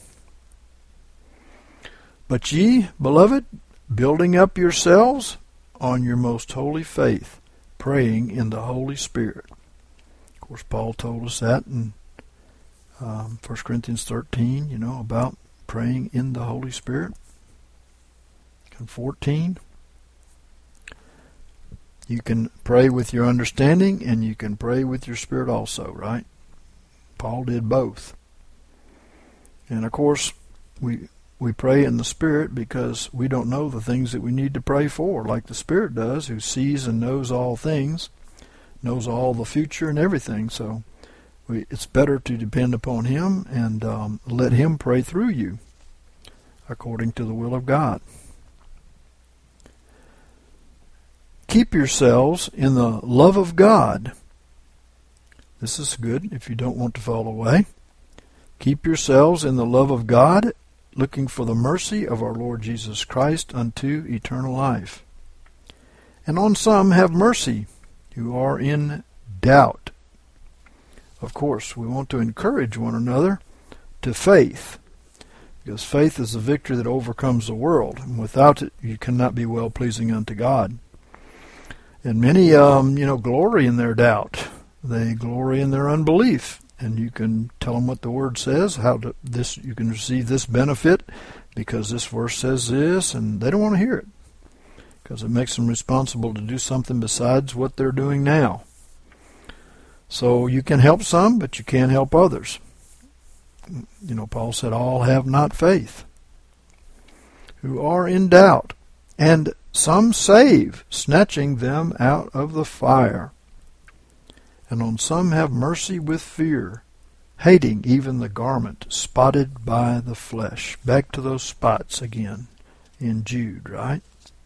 A: But ye, beloved, building up yourselves on your most holy faith, praying in the Holy Spirit. Of course, Paul told us that in um, First Corinthians thirteen, you know, about praying in the Holy Spirit. And fourteen, you can pray with your understanding and you can pray with your spirit also, right? Paul did both. And of course, we we pray in the Spirit because we don't know the things that we need to pray for, like the Spirit does, who sees and knows all things, knows all the future and everything. So we, it's better to depend upon Him and um, let Him pray through you according to the will of God. Keep yourselves in the love of God. This is good if you don't want to fall away. Keep yourselves in the love of God, looking for the mercy of our Lord Jesus Christ unto eternal life. And on some have mercy, who are in doubt. Of course, we want to encourage one another to faith, because faith is the victory that overcomes the world, and without it you cannot be well-pleasing unto God. And many, um, you know, glory in their doubt. They glory in their unbelief. And you can tell them what the Word says, how to, this you can receive this benefit because this verse says this, and they don't want to hear it because it makes them responsible to do something besides what they're doing now. So you can help some, but you can't help others. You know, Paul said, all have not faith, who are in doubt, and some save, snatching them out of the fire. And on some have mercy with fear, hating even the garment spotted by the flesh. Back to those spots again in Jude, right?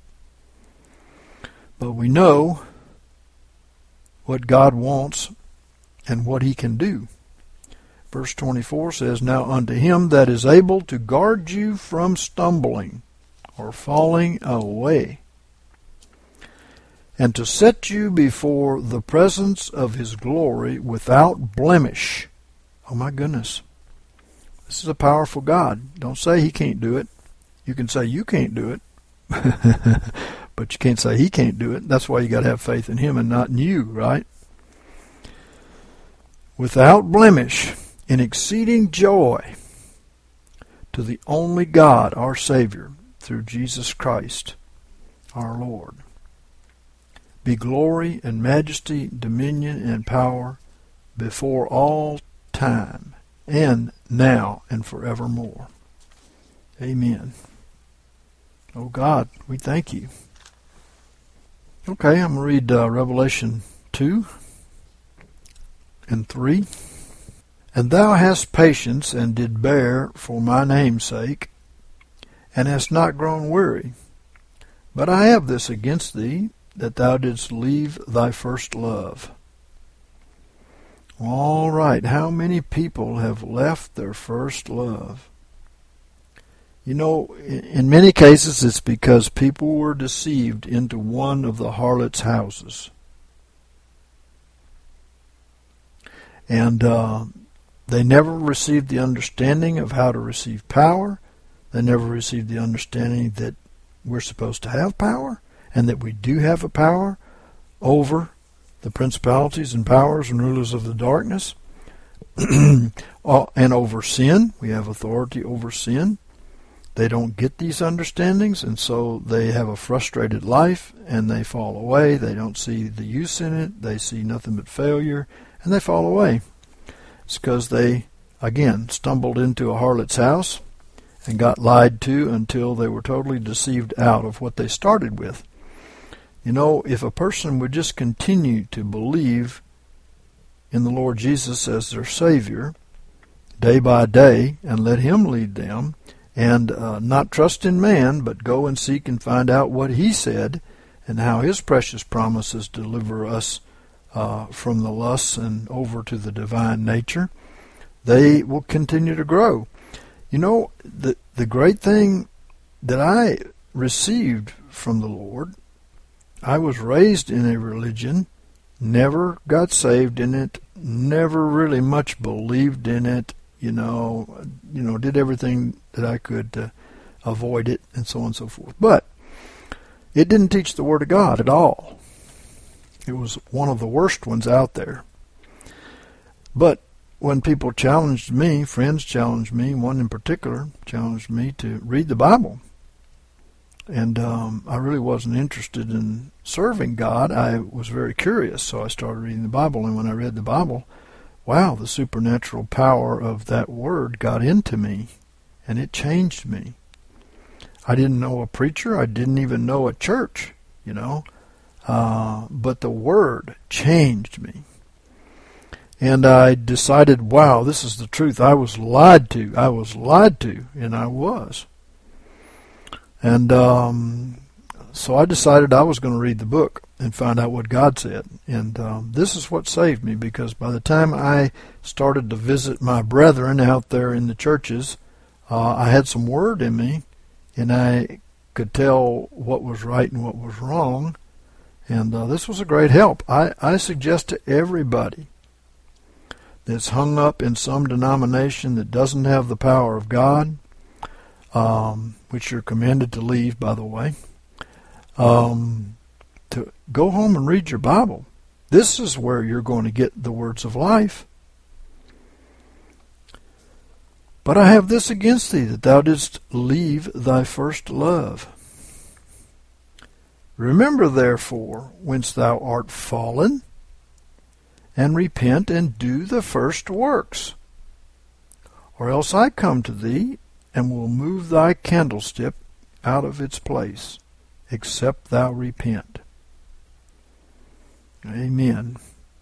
A: But we know what God wants and what He can do. Verse twenty-four says, now unto Him that is able to guard you from stumbling or falling away, and to set you before the presence of His glory without blemish. Oh my goodness. This is a powerful God. Don't say He can't do it. You can say you can't do it. But you can't say He can't do it. That's why you got to have faith in Him and not in you, right? Without blemish, in exceeding joy, to the only God, our Savior, through Jesus Christ, our Lord, be glory and majesty, dominion and power before all time, and now and forevermore. Amen. Oh God, we thank You. Okay, I'm going to read uh, Revelation two and three. And thou hast patience, and did bear for my name's sake, and hast not grown weary. But I have this against thee, that thou didst leave thy first love. All right, how many people have left their first love? You know, in many cases it's because people were deceived into one of the harlot's houses. And uh, they never received the understanding of how to receive power. They never received the understanding that we're supposed to have power, and that we do have a power over the principalities and powers and rulers of the darkness, and over sin. We have authority over sin. They don't get these understandings, and so they have a frustrated life, and they fall away. They don't see the use in it. They see nothing but failure, and they fall away. It's because they, again, stumbled into a harlot's house and got lied to until they were totally deceived out of what they started with. You know, if a person would just continue to believe in the Lord Jesus as their Savior day by day and let Him lead them and uh, not trust in man, but go and seek and find out what he said and how his precious promises deliver us uh, from the lusts and over to the divine nature, they will continue to grow. You know, the the great thing that I received from the Lord, I was raised in a religion, never got saved in it, never really much believed in it, you know, you know, did everything that I could to avoid it, and so on and so forth. But it didn't teach the Word of God at all. It was one of the worst ones out there. But when people challenged me, friends challenged me, one in particular challenged me to read the Bible. And um, I really wasn't interested in serving God. I was very curious, so I started reading the Bible. And when I read the Bible, wow, the supernatural power of that Word got into me, and it changed me. I didn't know a preacher. I didn't even know a church, you know. Uh, but the Word changed me. And I decided, wow, this is the truth. I was lied to. I was lied to, and I was. And um, so I decided I was going to read the book and find out what God said. And um, this is what saved me, because by the time I started to visit my brethren out there in the churches, uh, I had some word in me, and I could tell what was right and what was wrong. And uh, this was a great help. I, I suggest to everybody that's hung up in some denomination that doesn't have the power of God, um, which you're commanded to leave, by the way, um, to go home and read your Bible. This is where you're going to get the words of life. But I have this against thee, that thou didst leave thy first love. Remember, therefore, whence thou art fallen, and repent and do the first works. Or else I come to thee, and will move thy candlestick out of its place, except thou repent. Amen.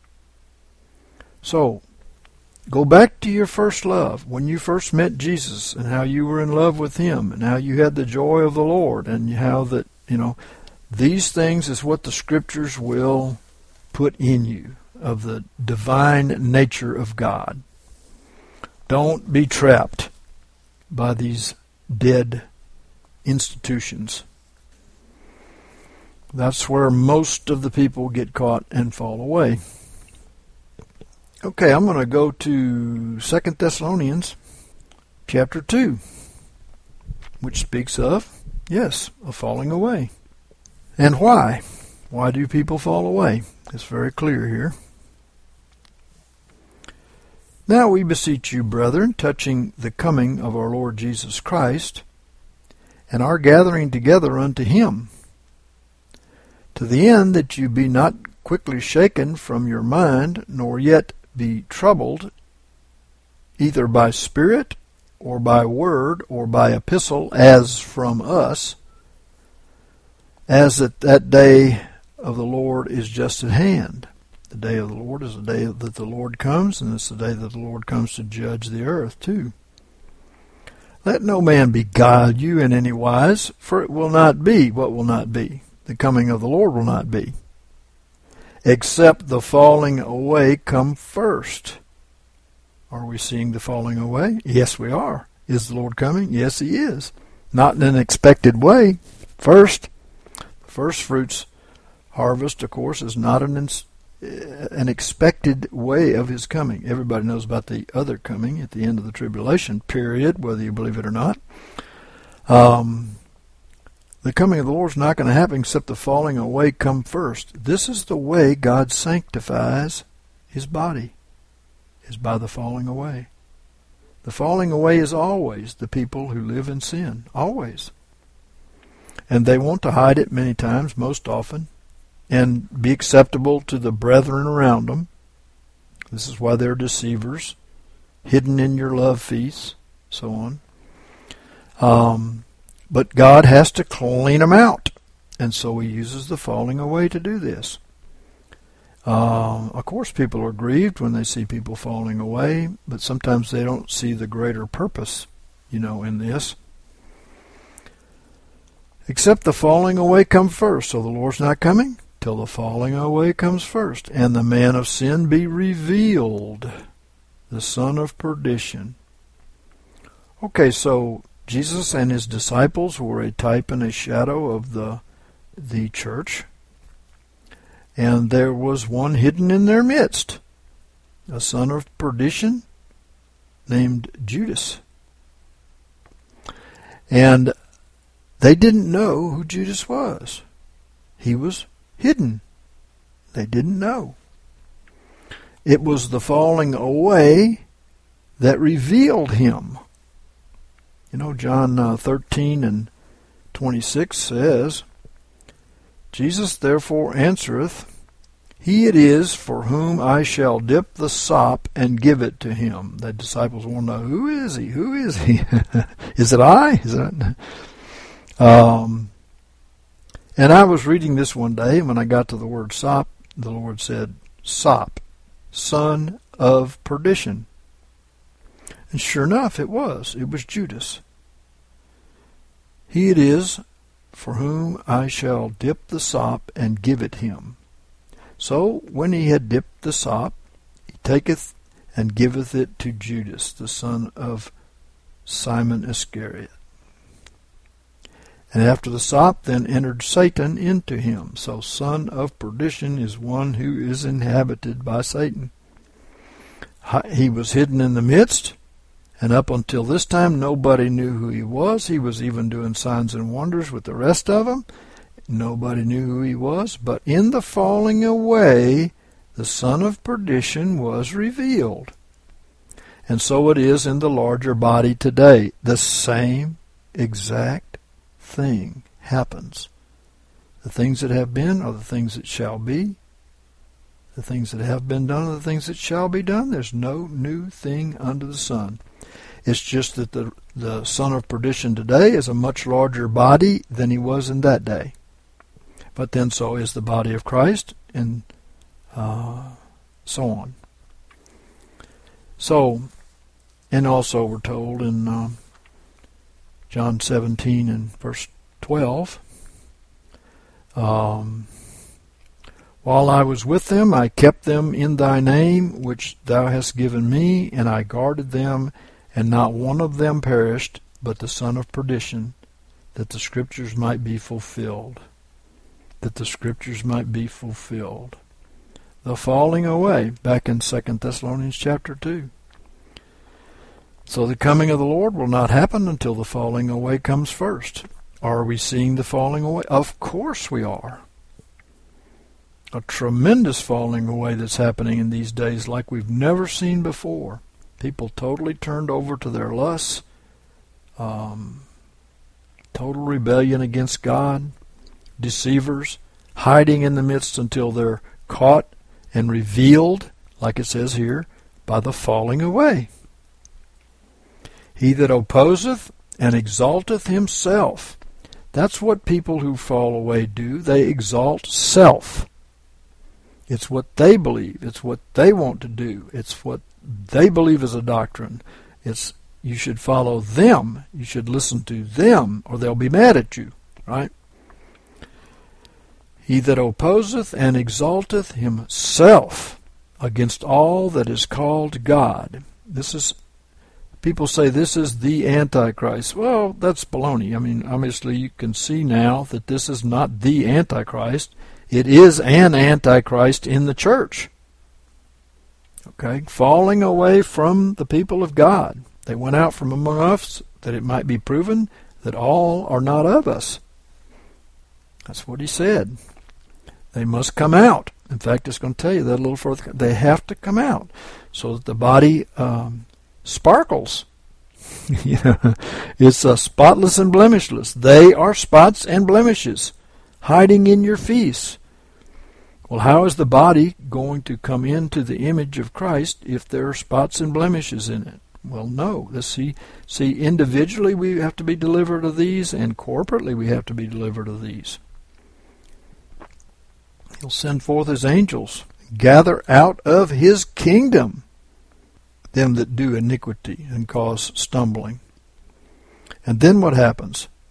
A: So, go back to your first love, when you first met Jesus, and how you were in love with Him, and how you had the joy of the Lord, and how that, you know, these things is what the Scriptures will put in you, of the divine nature of God. Don't be trapped by these dead institutions. That's where most of the people get caught and fall away. Okay, I'm going to go to Second Thessalonians chapter two, which speaks of, yes, a falling away. And why? Why do people fall away? It's very clear here. Now we beseech you, brethren, touching the coming of our Lord Jesus Christ, and our gathering together unto Him, to the end that you be not quickly shaken from your mind, nor yet be troubled, either by spirit, or by word, or by epistle, as from us, as that that day of the Lord is just at hand. The day of the Lord is the day that the Lord comes, and it's the day that the Lord comes to judge the earth too. Let no man beguile you in any wise, for it will not be. What will not be? The coming of the Lord will not be, except the falling away come first. Are we seeing the falling away? Yes, we are. Is the Lord coming? Yes, He is. Not in an expected way. First, the first fruits harvest, of course, is not an ins- an expected way of His coming. Everybody knows about the other coming at the end of the tribulation period, whether you believe it or not. Um, the coming of the Lord is not going to happen except the falling away come first. This is the way God sanctifies His body, is by the falling away. The falling away is always the people who live in sin, always. And they want to hide it many times, most often, and be acceptable to the brethren around them. This is why they're deceivers, hidden in your love feasts, so on. Um, but God has to clean them out, and so He uses the falling away to do this. Uh, of course, people are grieved when they see people falling away, but sometimes they don't see the greater purpose, you know, in this. Except the falling away come first. So the Lord's not coming till the falling away comes first. And the man of sin be revealed, the son of perdition. Okay, so Jesus and his disciples were a type and a shadow of the the church. And there was one hidden in their midst, a son of perdition named Judas. And they didn't know who Judas was. He was hidden. They didn't know. It was the falling away that revealed him. You know, John uh, thirteen and twenty-six says, Jesus therefore answereth, He it is for whom I shall dip the sop and give it to him. The disciples want to know, who is he? Who is he? Is it I? Is it? Um, and I was reading this one day, and when I got to the word sop, the Lord said, sop, son of perdition. And sure enough, it was. It was Judas. He it is for whom I shall dip the sop and give it him. So when he had dipped the sop, he taketh and giveth it to Judas, the son of Simon Iscariot. And after the sop, then entered Satan into him. So son of perdition is one who is inhabited by Satan. He was hidden in the midst, and up until this time nobody knew who he was. He was even doing signs and wonders with the rest of them. Nobody knew who he was. But in the falling away, the son of perdition was revealed. And so it is in the larger body today. The same exact thing happens. The things that have been are the things that shall be. The things that have been done are the things that shall be done. There's no new thing under the sun. It's just that the, the son of perdition today is a much larger body than he was in that day. But then so is the body of Christ, and uh, so on. So, and also we're told in uh, John seventeen and verse twelve, um, while I was with them, I kept them in thy name, which thou hast given me, and I guarded them, and not one of them perished, but the son of perdition, that the scriptures might be fulfilled. That the scriptures might be fulfilled. The falling away, back in Second Thessalonians chapter two. So the coming of the Lord will not happen until the falling away comes first. Are we seeing the falling away? Of course we are. A tremendous falling away that's happening in these days like we've never seen before. People totally turned over to their lusts, um, total rebellion against God, deceivers, hiding in the midst until they're caught and revealed, like it says here, by the falling away. He that opposeth and exalteth himself. That's what people who fall away do. They exalt self. It's what they believe. It's what they want to do. It's what they believe is a doctrine. It's you should follow them. You should listen to them, or they'll be mad at you, right? He that opposeth and exalteth himself against all that is called God. This is, people say this is the Antichrist. Well, that's baloney. I mean, obviously you can see now that this is not the Antichrist. It is an Antichrist in the church. Okay, falling away from the people of God. They went out from among us that it might be proven that all are not of us. That's what he said. They must come out. In fact, it's going to tell you that a little further. They have to come out so that the body um, sparkles. You know, it's uh, spotless and blemishless. They are spots and blemishes hiding in your feasts. Well, how is the body going to come into the image of Christ if there are spots and blemishes in it? Well, no. Let's see, see, individually we have to be delivered of these, and corporately we have to be delivered of these. He'll send forth his angels, gather out of his kingdom them that do iniquity and cause stumbling. And then what happens?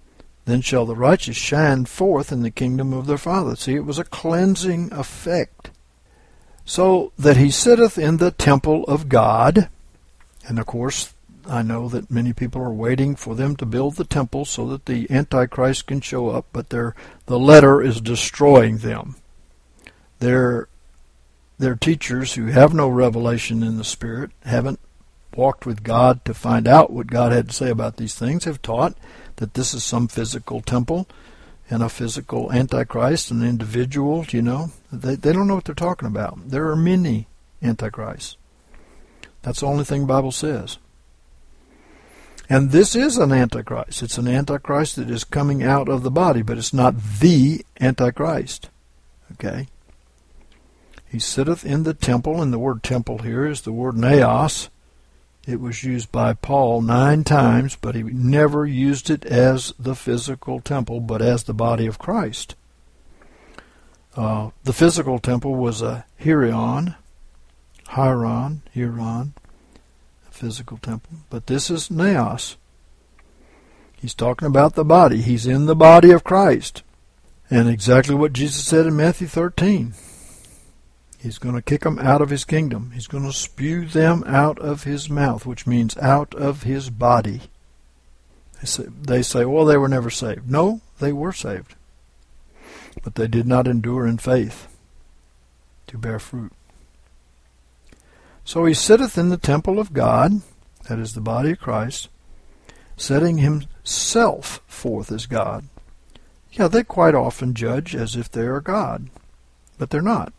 A: then shall the righteous shine forth in the kingdom of their Father. See, it was a cleansing effect. So that he sitteth in the temple of God. And of course, I know that many people are waiting for them to build the temple so that the Antichrist can show up, but their the letter is destroying them. They're, they're teachers who have no revelation in the Spirit, haven't walked with God to find out what God had to say about these things, have taught that this is some physical temple and a physical Antichrist, an individual, you know. They, they don't know what they're talking about. There are many Antichrists. That's the only thing the Bible says. And this is an Antichrist. It's an Antichrist that is coming out of the body, but it's not the Antichrist. Okay? He sitteth in the temple, and the word temple here is the word naos. It was used by Paul nine times, but he never used it as the physical temple, but as the body of Christ. Uh, the physical temple was a Hieron, Hieron, Hieron, a physical temple. But this is naos. He's talking about the body. He's in the body of Christ. And exactly what Jesus said in Matthew thirteen. He's going to kick them out of his kingdom. He's going to spew them out of his mouth, which means out of his body. They say, they say, well, they were never saved. No, they were saved. But they did not endure in faith to bear fruit. So he sitteth in the temple of God, that is the body of Christ, setting himself forth as God. Yeah, they quite often judge as if they are God, but they're not.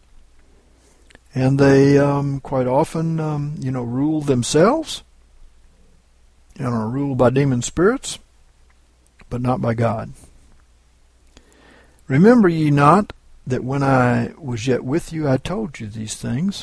A: And they um, quite often, um, you know, rule themselves, and are ruled by demon spirits, but not by God. Remember ye not that when I was yet with you, I told you these things.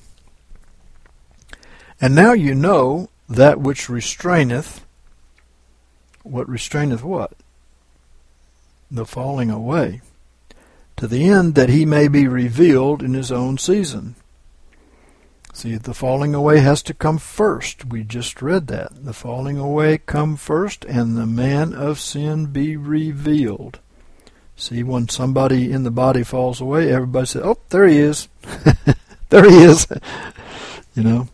A: And now you know that which restraineth, what restraineth what? The falling away, to the end that he may be revealed in his own season. See, the falling away has to come first. We just read that. The falling away come first, and the man of sin be revealed. See, when somebody in the body falls away, everybody says, oh, there he is. There he is. You know.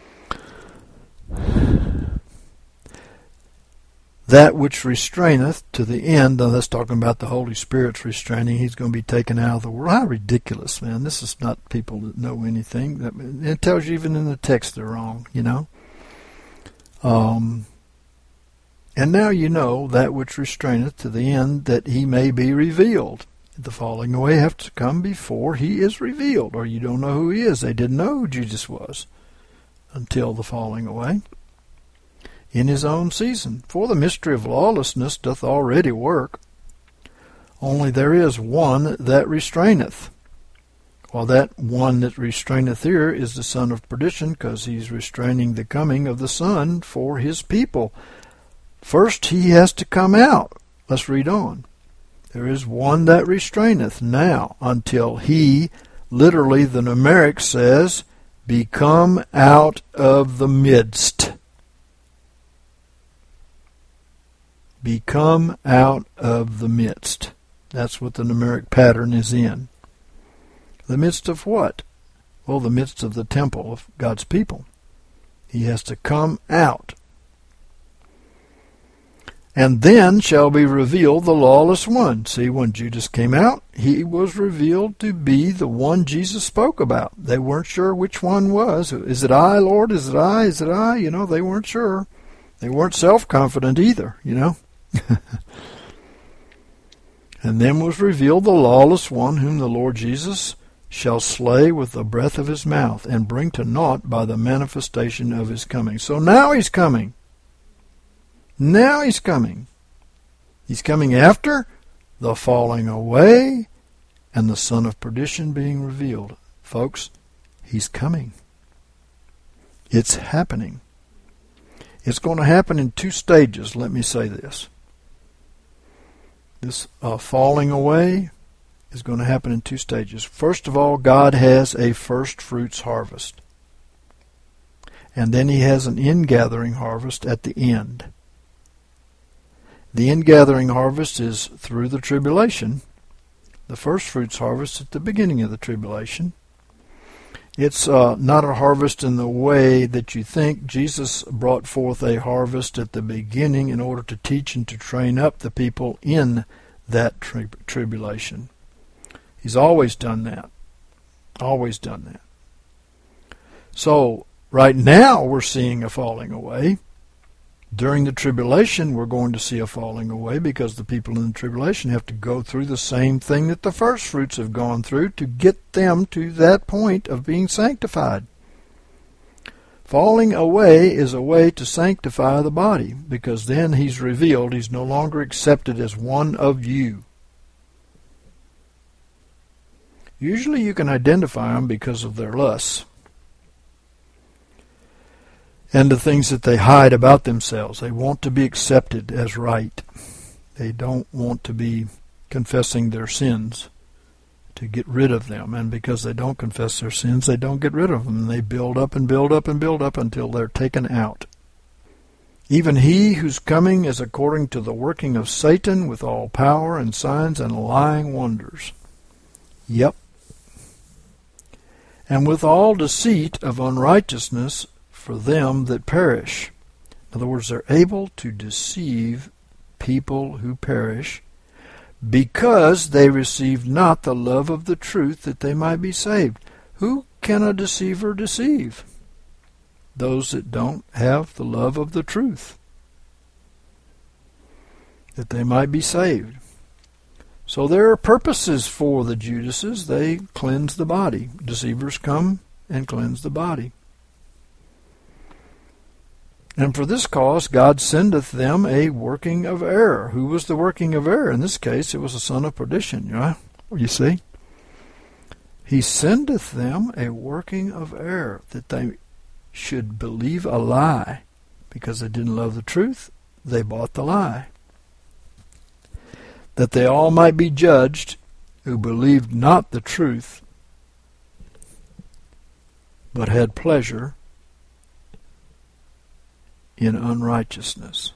A: That which restraineth to the end, now that's talking about the Holy Spirit's restraining, he's going to be taken out of the world. How ridiculous, man. This is not people that know anything. It tells you even in the text they're wrong, you know. Um, and now you know that which restraineth to the end that he may be revealed. The falling away has to come before he is revealed, or you don't know who he is. They didn't know who Jesus was until the falling away. In his own season. For the mystery of lawlessness doth already work. Only there is one that restraineth. Well, that one that restraineth here is the son of perdition, because he's restraining the coming of the Son for his people. First he has to come out. Let's read on. There is one that restraineth now until he, literally the numeric says, become out of the midst. Become out of the midst. That's what the numeric pattern is in. The midst of what? Well, the midst of the temple of God's people. He has to come out. And then shall be revealed the lawless one. See, when Judas came out, he was revealed to be the one Jesus spoke about. They weren't sure which one was. Is it I, Lord? Is it I? Is it I? You know, they weren't sure. They weren't self-confident either, you know. And then was revealed the lawless one, whom the Lord Jesus shall slay with the breath of his mouth, and bring to naught by the manifestation of his coming. So now he's coming. Now he's coming. He's coming after the falling away and the son of perdition being revealed. Folks, he's coming. It's happening. It's going to happen in two stages, let me say this. This uh, falling away is going to happen in two stages. First of all, God has a first fruits harvest. And then he has an ingathering harvest at the end. The ingathering harvest is through the tribulation. The first fruits harvest at the beginning of the tribulation. It's uh, not a harvest in the way that you think. Jesus brought forth a harvest at the beginning in order to teach and to train up the people in that tri- tribulation. He's always done that. Always done that. So, right now we're seeing a falling away. During the tribulation, we're going to see a falling away because the people in the tribulation have to go through the same thing that the first fruits have gone through to get them to that point of being sanctified. Falling away is a way to sanctify the body, because then he's revealed he's no longer accepted as one of you. Usually you can identify them because of their lusts and the things that they hide about themselves. They want to be accepted as right. They don't want to be confessing their sins to get rid of them. And because they don't confess their sins, they don't get rid of them. They build up and build up and build up until they're taken out. Even he whose coming is according to the working of Satan with all power and signs and lying wonders. Yep. And with all deceit of unrighteousness for them that perish. In other words, they're able to deceive people who perish because they receive not the love of the truth that they might be saved. Who can a deceiver deceive? Those that don't have the love of the truth, that they might be saved. So there are purposes for the Judases. They cleanse the body. Deceivers come and cleanse the body. And for this cause God sendeth them a working of error. Who was the working of error? In this case, it was the son of perdition. Right? You see? He sendeth them a working of error, that they should believe a lie. Because they didn't love the truth, they bought the lie. That they all might be judged who believed not the truth, but had pleasure in unrighteousness.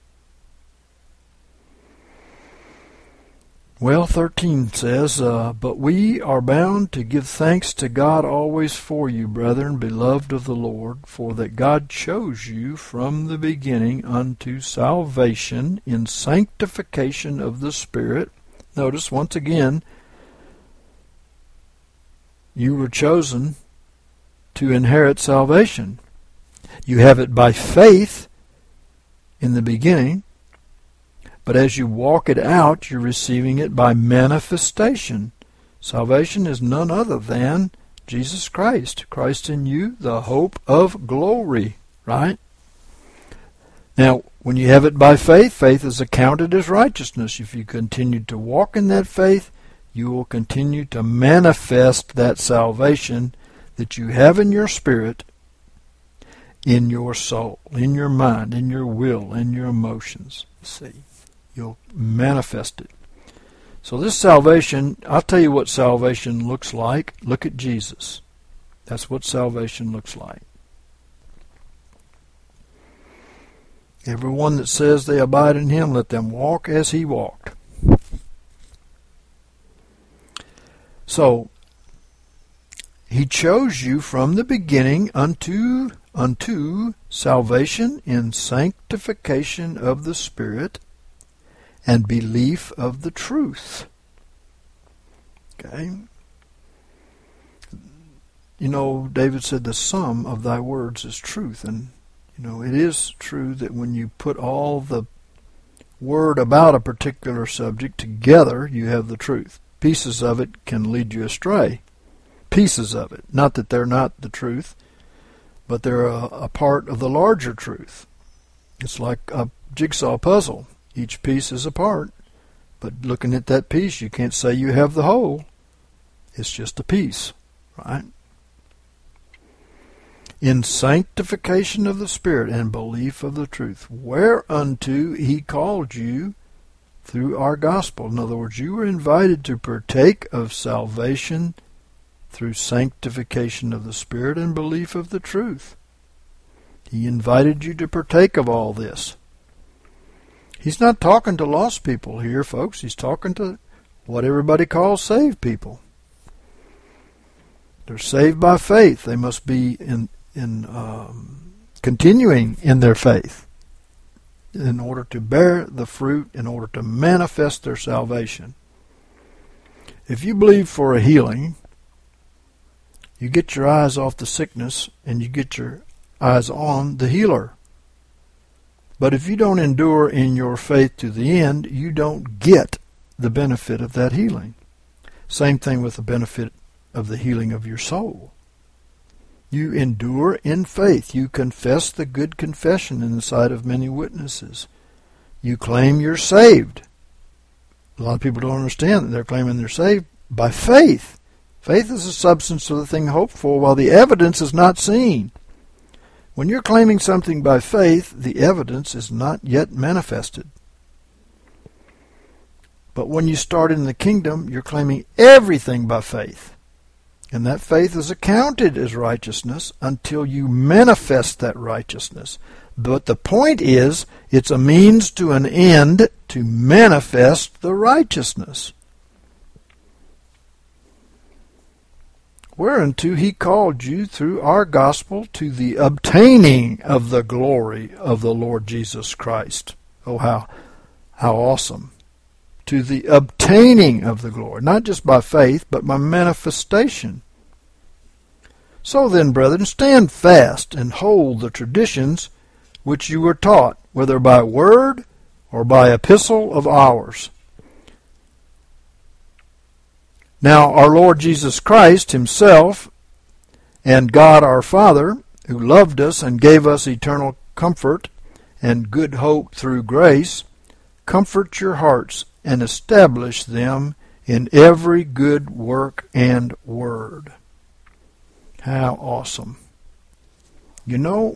A: Well, thirteen says, uh, But we are bound to give thanks to God always for you, brethren, beloved of the Lord, for that God chose you from the beginning unto salvation in sanctification of the Spirit. Notice, once again, you were chosen to inherit salvation. You have it by faith in the beginning, but as you walk it out, you're receiving it by manifestation. Salvation is none other than Jesus Christ. Christ in you, the hope of glory, right? Now, when you have it by faith, faith is accounted as righteousness. If you continue to walk in that faith, you will continue to manifest that salvation that you have in your spirit, in your soul, in your mind, in your will, in your emotions. See, you'll manifest it. So this salvation, I'll tell you what salvation looks like. Look at Jesus. That's what salvation looks like. Everyone that says they abide in him, let them walk as he walked. So, he chose you from the beginning unto unto salvation in sanctification of the Spirit and belief of the truth. Okay? You know, David said the sum of thy words is truth. And, you know, it is true that when you put all the word about a particular subject together, you have the truth. Pieces of it can lead you astray. Pieces of it. Not that they're not the truth, but they're a, a part of the larger truth. It's like a jigsaw puzzle. Each piece is a part. But looking at that piece, you can't say you have the whole. It's just a piece, right? In sanctification of the Spirit and belief of the truth, whereunto he called you through our gospel. In other words, you were invited to partake of salvation through sanctification of the Spirit and belief of the truth. He invited you to partake of all this. He's not talking to lost people here, folks. He's talking to what everybody calls saved people. They're saved by faith. They must be in in um, continuing in their faith in order to bear the fruit, in order to manifest their salvation. If you believe for a healing, you get your eyes off the sickness and you get your eyes on the healer. But if you don't endure in your faith to the end, you don't get the benefit of that healing. Same thing with the benefit of the healing of your soul. You endure in faith. You confess the good confession in the sight of many witnesses. You claim you're saved. A lot of people don't understand that they're claiming they're saved by faith. Faith is the substance of the thing hoped for, while the evidence is not seen. When you're claiming something by faith, the evidence is not yet manifested. But when you start in the kingdom, you're claiming everything by faith. And that faith is accounted as righteousness until you manifest that righteousness. But the point is, it's a means to an end to manifest the righteousness. Whereunto he called you through our gospel to the obtaining of the glory of the Lord Jesus Christ. Oh, how, how awesome. To the obtaining of the glory, not just by faith, but by manifestation. So then, brethren, stand fast and hold the traditions which you were taught, whether by word or by epistle of ours. Now our Lord Jesus Christ himself and God our Father, who loved us and gave us eternal comfort and good hope through grace, comfort your hearts and establish them in every good work and word. How awesome. You know,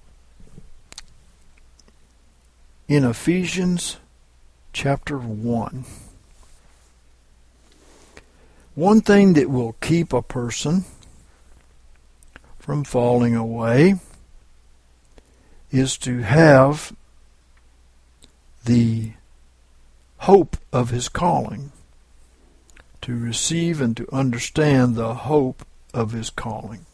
A: in Ephesians chapter one, one thing that will keep a person from falling away is to have the hope of his calling, to receive and to understand the hope of his calling.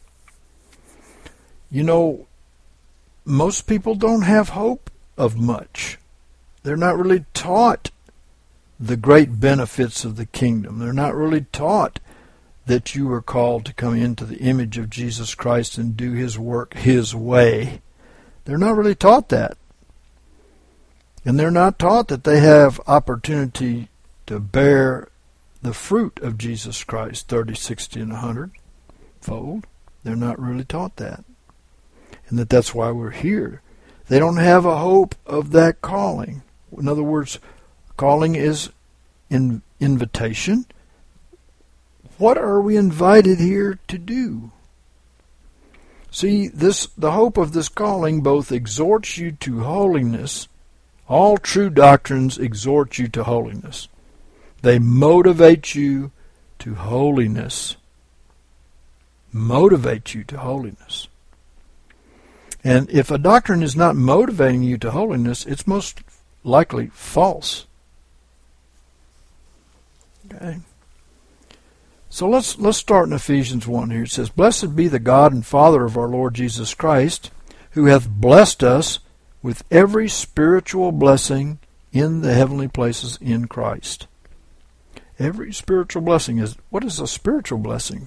A: You know, most people don't have hope of much. They're not really taught the great benefits of the kingdom. They're not really taught that you are called to come into the image of Jesus Christ and do his work his way. They're not really taught that. And they're not taught that they have opportunity to bear the fruit of Jesus Christ, thirty, sixty, and a hundred fold. They're not really taught that. And that that's why we're here. They don't have a hope of that calling. In other words, calling is in invitation. What are we invited here to do? See, this the hope of this calling both exhorts you to holiness. All true doctrines exhort you to holiness. They motivate you to holiness. Motivate you to holiness. And if a doctrine is not motivating you to holiness, it's most likely false. Okay. So let's let's start in Ephesians one here. It says, "Blessed be the God and Father of our Lord Jesus Christ, who hath blessed us with every spiritual blessing in the heavenly places in Christ." Every spiritual blessing is, what is a spiritual blessing?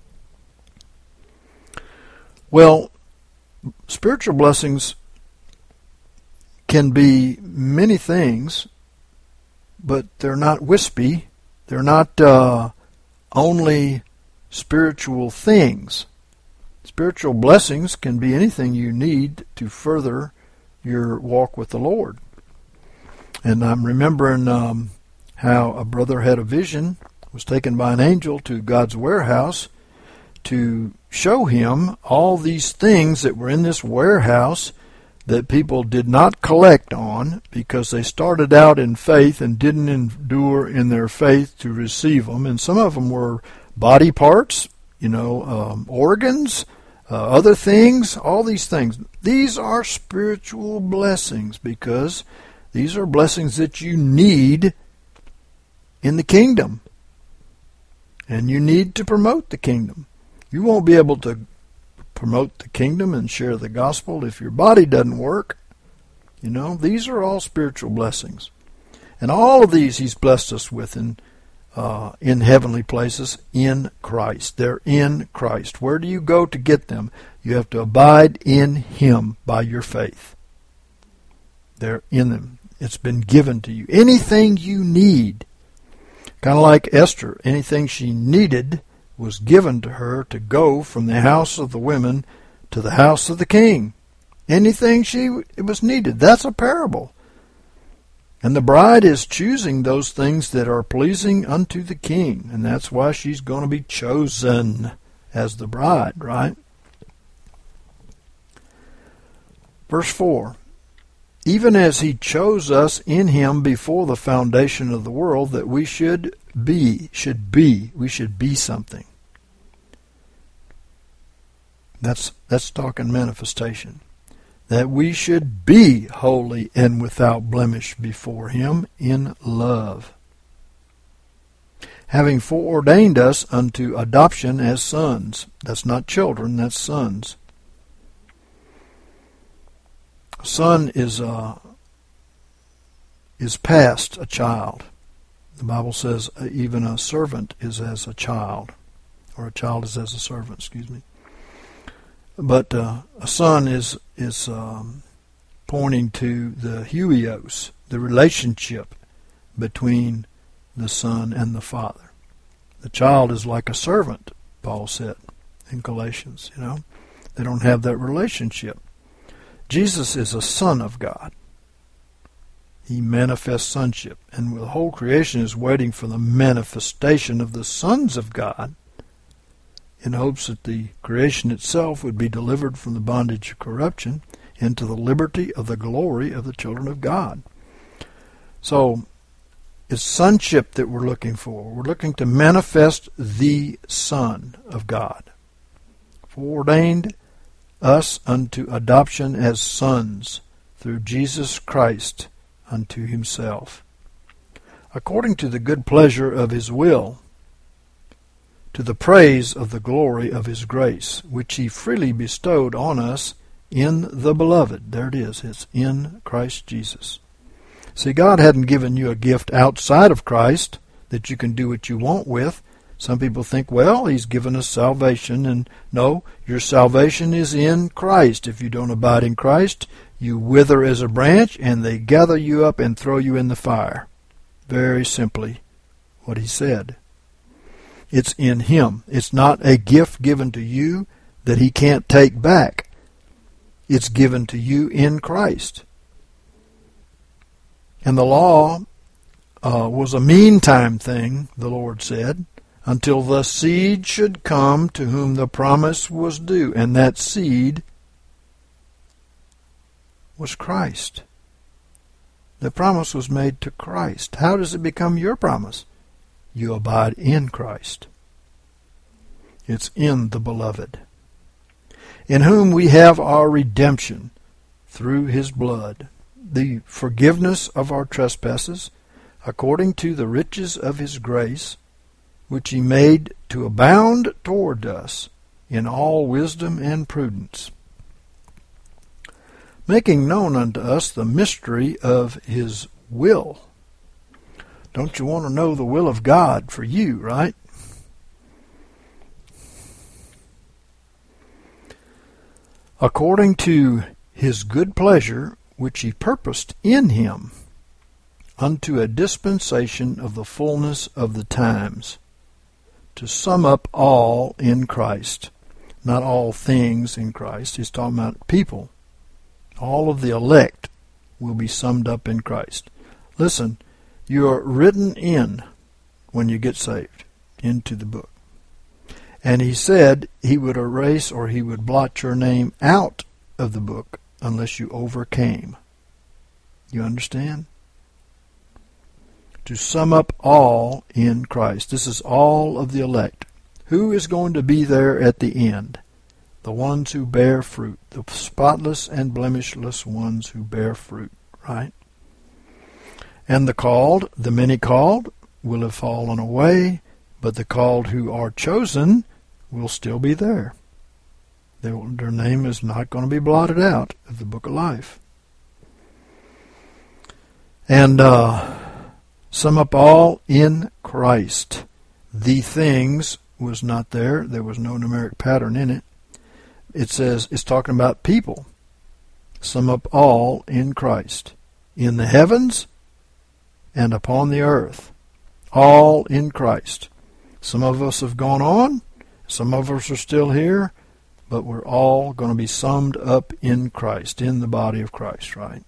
A: Well, spiritual blessings can be many things, but they're not wispy. They're not uh, only spiritual things. Spiritual blessings can be anything you need to further your walk with the Lord. And I'm remembering um, how a brother had a vision, was taken by an angel to God's warehouse to show him all these things that were in this warehouse that people did not collect on because they started out in faith and didn't endure in their faith to receive them. And some of them were body parts, you know, um, organs, uh, other things, all these things. These are spiritual blessings because These are blessings that you need in the kingdom. And you need to promote the kingdom. You won't be able to promote the kingdom and share the gospel if your body doesn't work. You know, these are all spiritual blessings. And all of these he's blessed us with in uh, in heavenly places in Christ. They're in Christ. Where do you go to get them? You have to abide in him by your faith. They're in them. It's been given to you. Anything you need, kind of like Esther, anything she needed was given to her to go from the house of the women to the house of the king. Anything she it was needed. That's a parable. And the bride is choosing those things that are pleasing unto the king. And that's why she's going to be chosen as the bride, right? Verse four. Even as he chose us in him before the foundation of the world, that we should be, should be, we should be something. That's that's talking manifestation. That we should be holy and without blemish before him in love, having foreordained us unto adoption as sons. That's not children, that's sons. A son is uh, is past a child. The Bible says uh, even a servant is as a child, or a child is as a servant, excuse me. But uh, a son is is um, pointing to the huios, the relationship between the son and the father. The child is like a servant, Paul said in Galatians. You know, they don't have that relationship. Jesus is a son of God. He manifests sonship, and the whole creation is waiting for the manifestation of the sons of God, in hopes that the creation itself would be delivered from the bondage of corruption into the liberty of the glory of the children of God. So it's sonship that we're looking for. We're looking to manifest the Son of God, foreordained us unto adoption as sons through Jesus Christ unto himself, according to the good pleasure of his will, to the praise of the glory of his grace, which he freely bestowed on us in the beloved. There it is. It's in Christ Jesus. See, God hadn't given you a gift outside of Christ that you can do what you want with. Some people think, well, he's given us salvation, and no, your salvation is in Christ. If you don't abide in Christ, you wither as a branch, and they gather you up and throw you in the fire. Very simply what he said. It's in him. It's not a gift given to you that he can't take back. It's given to you in Christ. And the law uh, was a meantime thing, the Lord said, until the seed should come to whom the promise was due. And that seed was Christ. The promise was made to Christ. How does it become your promise? You abide in Christ. It's in the beloved, in whom we have our redemption through his blood, the forgiveness of our trespasses, according to the riches of his grace, which he made to abound toward us in all wisdom and prudence, making known unto us the mystery of his will. Don't you want to know the will of God for you, right? According to his good pleasure, which he purposed in him, unto a dispensation of the fullness of the times, to sum up all in Christ. Not all things in Christ. He's talking about people. All of the elect will be summed up in Christ. Listen, you're written in when you get saved into the book. And he said he would erase or he would blot your name out of the book unless you overcame. You understand? To sum up all in Christ. This is all of the elect. Who is going to be there at the end? The ones who bear fruit. The spotless and blemishless ones who bear fruit, right? And the called, the many called, will have fallen away, but the called who are chosen will still be there. Their, their name is not going to be blotted out of the book of life. And uh, sum up all in Christ. The things was not there. There was no numeric pattern in it. It says, it's talking about people. Sum up all in Christ. In the heavens and upon the earth. All in Christ. Some of us have gone on. Some of us are still here. But we're all going to be summed up in Christ, in the body of Christ, right?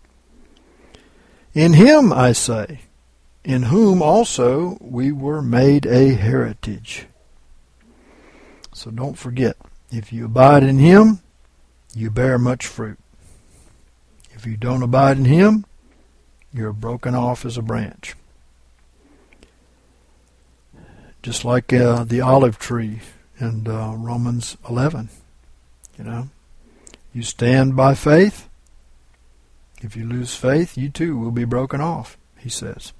A: In him, I say, in whom also we were made a heritage. So don't forget, if you abide in him, you bear much fruit. If you don't abide in him, you're broken off as a branch. Just like uh, the olive tree. And uh, Romans eleven, you know, you stand by faith. If you lose faith, you too will be broken off, he says.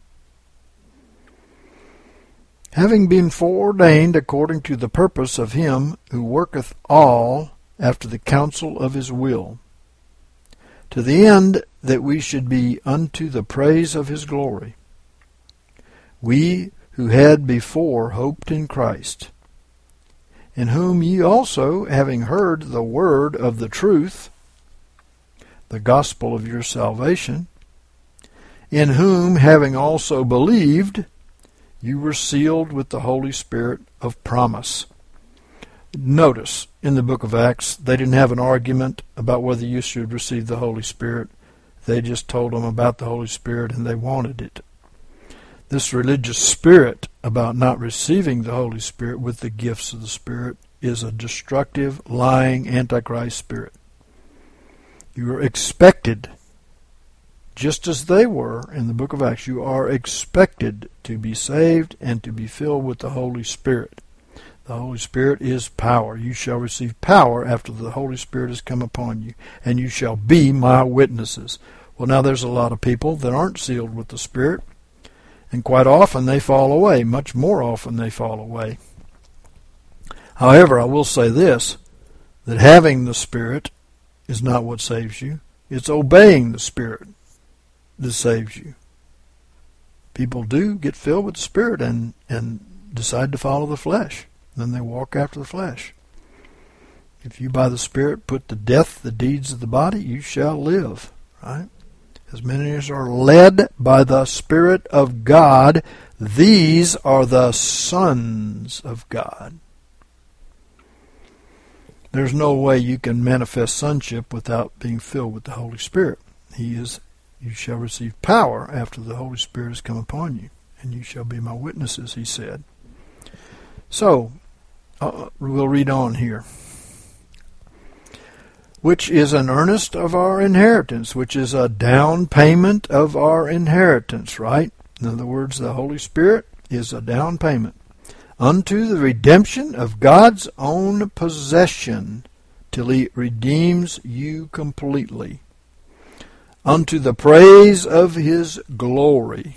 A: Having been foreordained according to the purpose of him who worketh all after the counsel of his will, to the end that we should be unto the praise of his glory, we who had before hoped in Christ, in whom ye also, having heard the word of the truth, the gospel of your salvation, in whom, having also believed, you were sealed with the Holy Spirit of promise. Notice, in the book of Acts, they didn't have an argument about whether you should receive the Holy Spirit. They just told them about the Holy Spirit and they wanted it. This religious spirit about not receiving the Holy Spirit with the gifts of the Spirit is a destructive, lying, antichrist spirit. You are expected, just as they were in the book of Acts, you are expected to be saved and to be filled with the Holy Spirit. The Holy Spirit is power. You shall receive power after the Holy Spirit has come upon you, and you shall be my witnesses. Well, now there's a lot of people that aren't sealed with the Spirit. And quite often they fall away. Much more often they fall away. However, I will say this, that having the Spirit is not what saves you. It's obeying the Spirit that saves you. People do get filled with the Spirit and, and decide to follow the flesh. Then they walk after the flesh. If you by the Spirit put to death the deeds of the body, you shall live. Right? As many as are led by the Spirit of God, these are the sons of God. There's no way you can manifest sonship without being filled with the Holy Spirit. He is, you shall receive power after the Holy Spirit has come upon you, and you shall be my witnesses, he said. So, uh, we'll read on here. Which is an earnest of our inheritance, which is a down payment of our inheritance, right? In other words, the Holy Spirit is a down payment. Unto the redemption of God's own possession, till he redeems you completely. Unto the praise of his glory.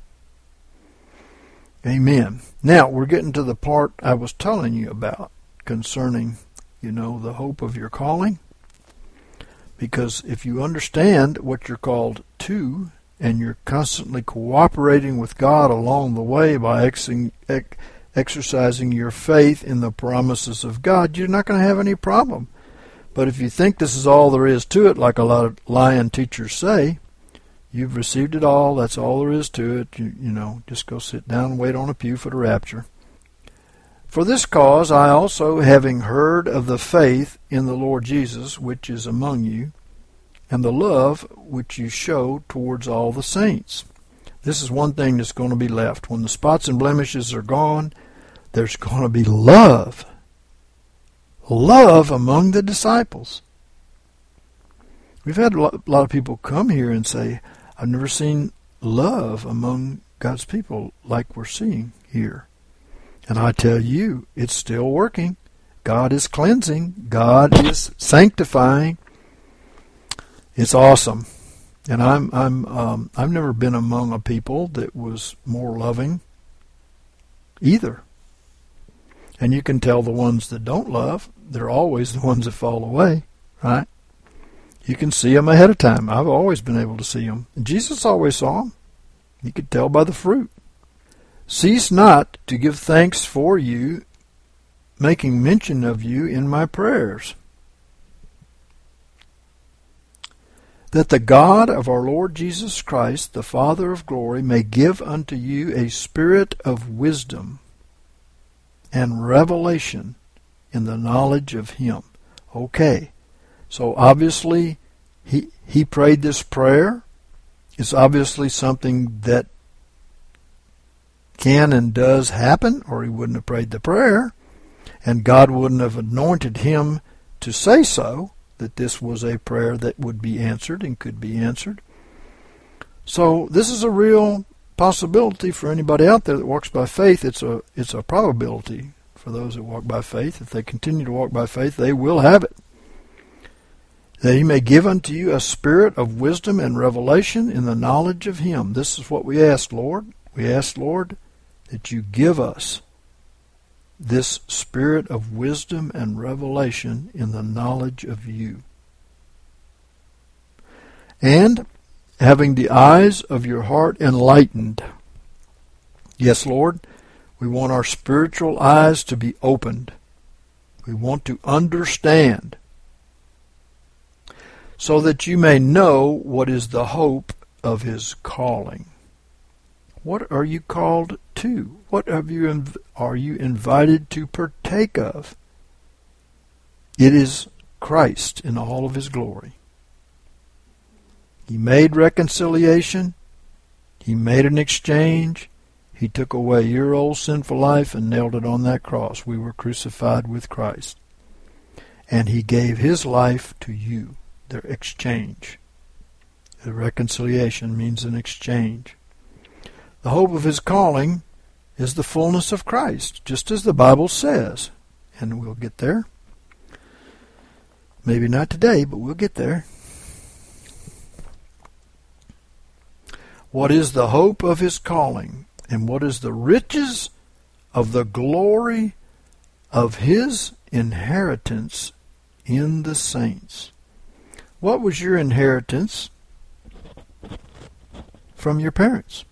A: Amen. Now, we're getting to the part I was telling you about concerning, you know, the hope of your calling. Because if you understand what you're called to, and you're constantly cooperating with God along the way by ex- ex- exercising your faith in the promises of God, you're not going to have any problem. But if you think this is all there is to it, like a lot of lying teachers say, you've received it all, that's all there is to it, you, you know, just go sit down and wait on a pew for the rapture. For this cause I also, having heard of the faith in the Lord Jesus, which is among you, and the love which you show towards all the saints. This is one thing that's going to be left. When the spots and blemishes are gone, there's going to be love. Love among the disciples. We've had a lot of people come here and say, I've never seen love among God's people like we're seeing here. And I tell you, it's still working. God is cleansing. God is sanctifying. It's awesome. And I'm I'm um, I've never been among a people that was more loving either. And you can tell the ones that don't love, they're always the ones that fall away, right? You can see them ahead of time. I've always been able to see them. And Jesus always saw them. You could tell by the fruit. Cease not to give thanks for you, making mention of you in my prayers, that the God of our Lord Jesus Christ, the Father of glory, may give unto you a spirit of wisdom and revelation in the knowledge of him. Okay, so obviously he he prayed this prayer. It's obviously something that can and does happen, or he wouldn't have prayed the prayer, and God wouldn't have anointed him to say so, that this was a prayer that would be answered and could be answered. So this is a real possibility for anybody out there that walks by faith. It's a it's a probability for those that walk by faith. If they continue to walk by faith, they will have it. That he may give unto you a spirit of wisdom and revelation in the knowledge of him. This is what we ask, Lord. We ask, Lord, that you give us this spirit of wisdom and revelation in the knowledge of you. And having the eyes of your heart enlightened. Yes, Lord, we want our spiritual eyes to be opened. We want to understand, so that you may know what is the hope of his calling. What are you called to? What have you inv- are you invited to partake of? It is Christ in all of his glory. He made reconciliation. He made an exchange. He took away your old sinful life and nailed it on that cross. We were crucified with Christ. And he gave his life to you. Their exchange. The reconciliation means an exchange. The hope of his calling is the fullness of Christ, just as the Bible says. And we'll get there. Maybe not today, but we'll get there. What is the hope of his calling? And what is the riches of the glory of his inheritance in the saints? What was your inheritance from your parents?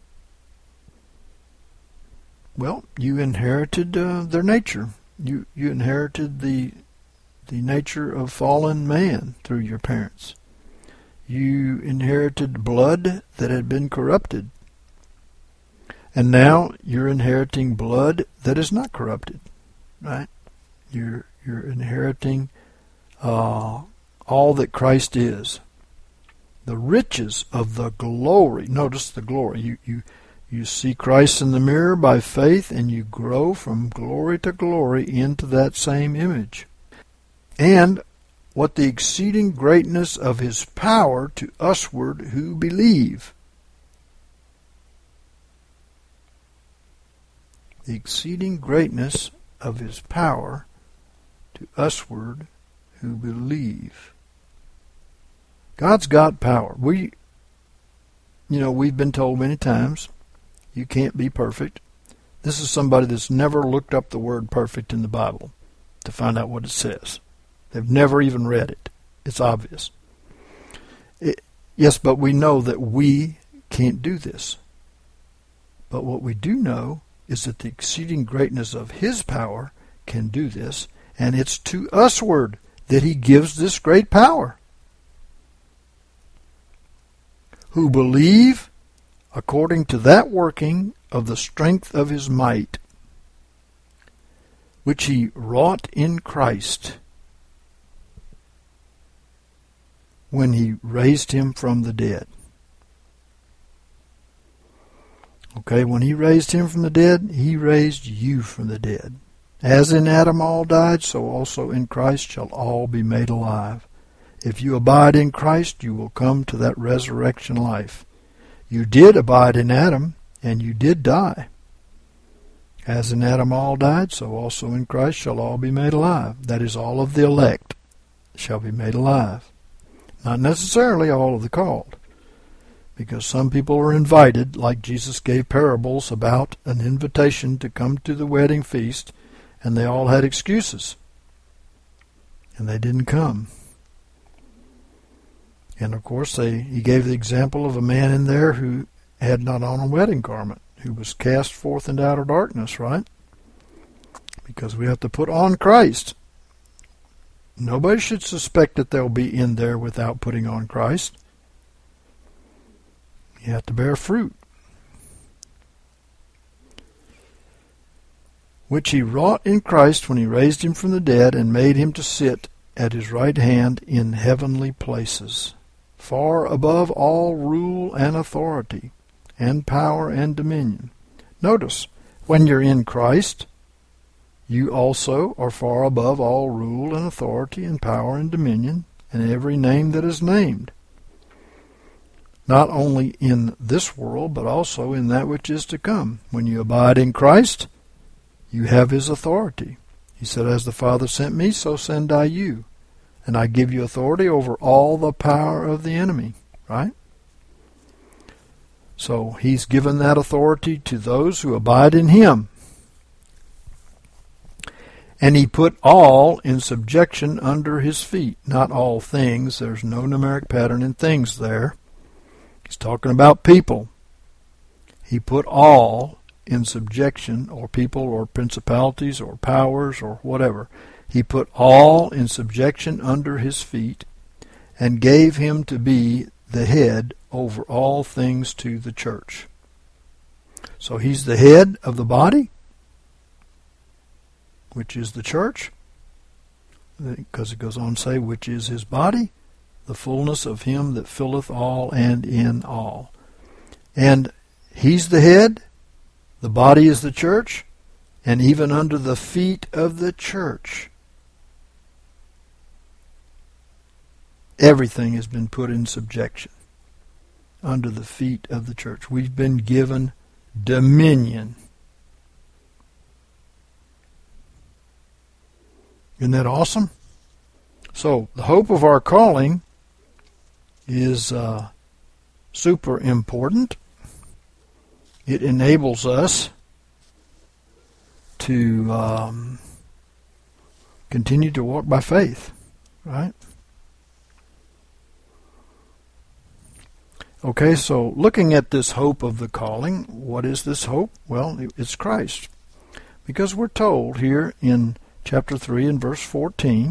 A: Well, you inherited uh, their nature. You you inherited the the nature of fallen man through your parents. You inherited blood that had been corrupted. And now you're inheriting blood that is not corrupted, right? You're you're inheriting uh, all that Christ is. The riches of the glory. Notice the glory. You you you see Christ in the mirror by faith, and you grow from glory to glory into that same image. And what the exceeding greatness of his power to usward who believe. The exceeding greatness of his power to usward who believe. God's got power. We, you know, we've been told many times, you can't be perfect. This is somebody that's never looked up the word perfect in the Bible to find out what it says. They've never even read it. It's obvious. It, yes, but we know that we can't do this. But what we do know is that the exceeding greatness of his power can do this, and it's to usward that he gives this great power. Who believe according to that working of the strength of his might, which he wrought in Christ when he raised him from the dead. Okay, when he raised him from the dead, he raised you from the dead. As in Adam all died, so also in Christ shall all be made alive. If you abide in Christ, you will come to that resurrection life. You did abide in Adam, and you did die. As in Adam all died, so also in Christ shall all be made alive. That is, all of the elect shall be made alive. Not necessarily all of the called. because some people are invited, like Jesus gave parables about an invitation to come to the wedding feast, and they all had excuses, and they didn't come. And of course, they, he gave the example of a man in there who had not on a wedding garment, who was cast forth into outer darkness, right? Because we have to put on Christ. Nobody should suspect that they'll be in there without putting on Christ. You have to bear fruit, which he wrought in Christ when he raised him from the dead and made him to sit at his right hand in heavenly places, far above all rule and authority, and power and dominion. Notice, when you're in Christ, you also are far above all rule and authority and power and dominion, and every name that is named, not only in this world, but also in that which is to come. When you abide in Christ, you have his authority. He said, as the Father sent me, so send I you. And I give you authority over all the power of the enemy, right? So he's given that authority to those who abide in him. And he put all in subjection under his feet. Not all things. There's no numeric pattern in things there. He's talking about people. He put all in subjection, or people, or principalities, or powers, or whatever. He put all in subjection under his feet, and gave him to be the head over all things to the church. So he's the head of the body, which is the church, because it goes on to say, which is his body, the fullness of him that filleth all and in all. And he's the head, the body is the church, and even under the feet of the church, everything has been put in subjection under the feet of the church. We've been given dominion. Isn't that awesome? So, the hope of our calling is uh, super important. It enables us to um, continue to walk by faith, right? Okay, so looking at this hope of the calling, what is this hope? Well, it's Christ. Because we're told here in chapter three and verse fourteen,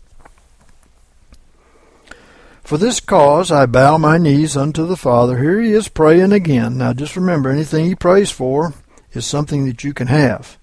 A: for this cause I bow my knees unto the Father. Here he is praying again. Now just remember, anything he prays for is something that you can have.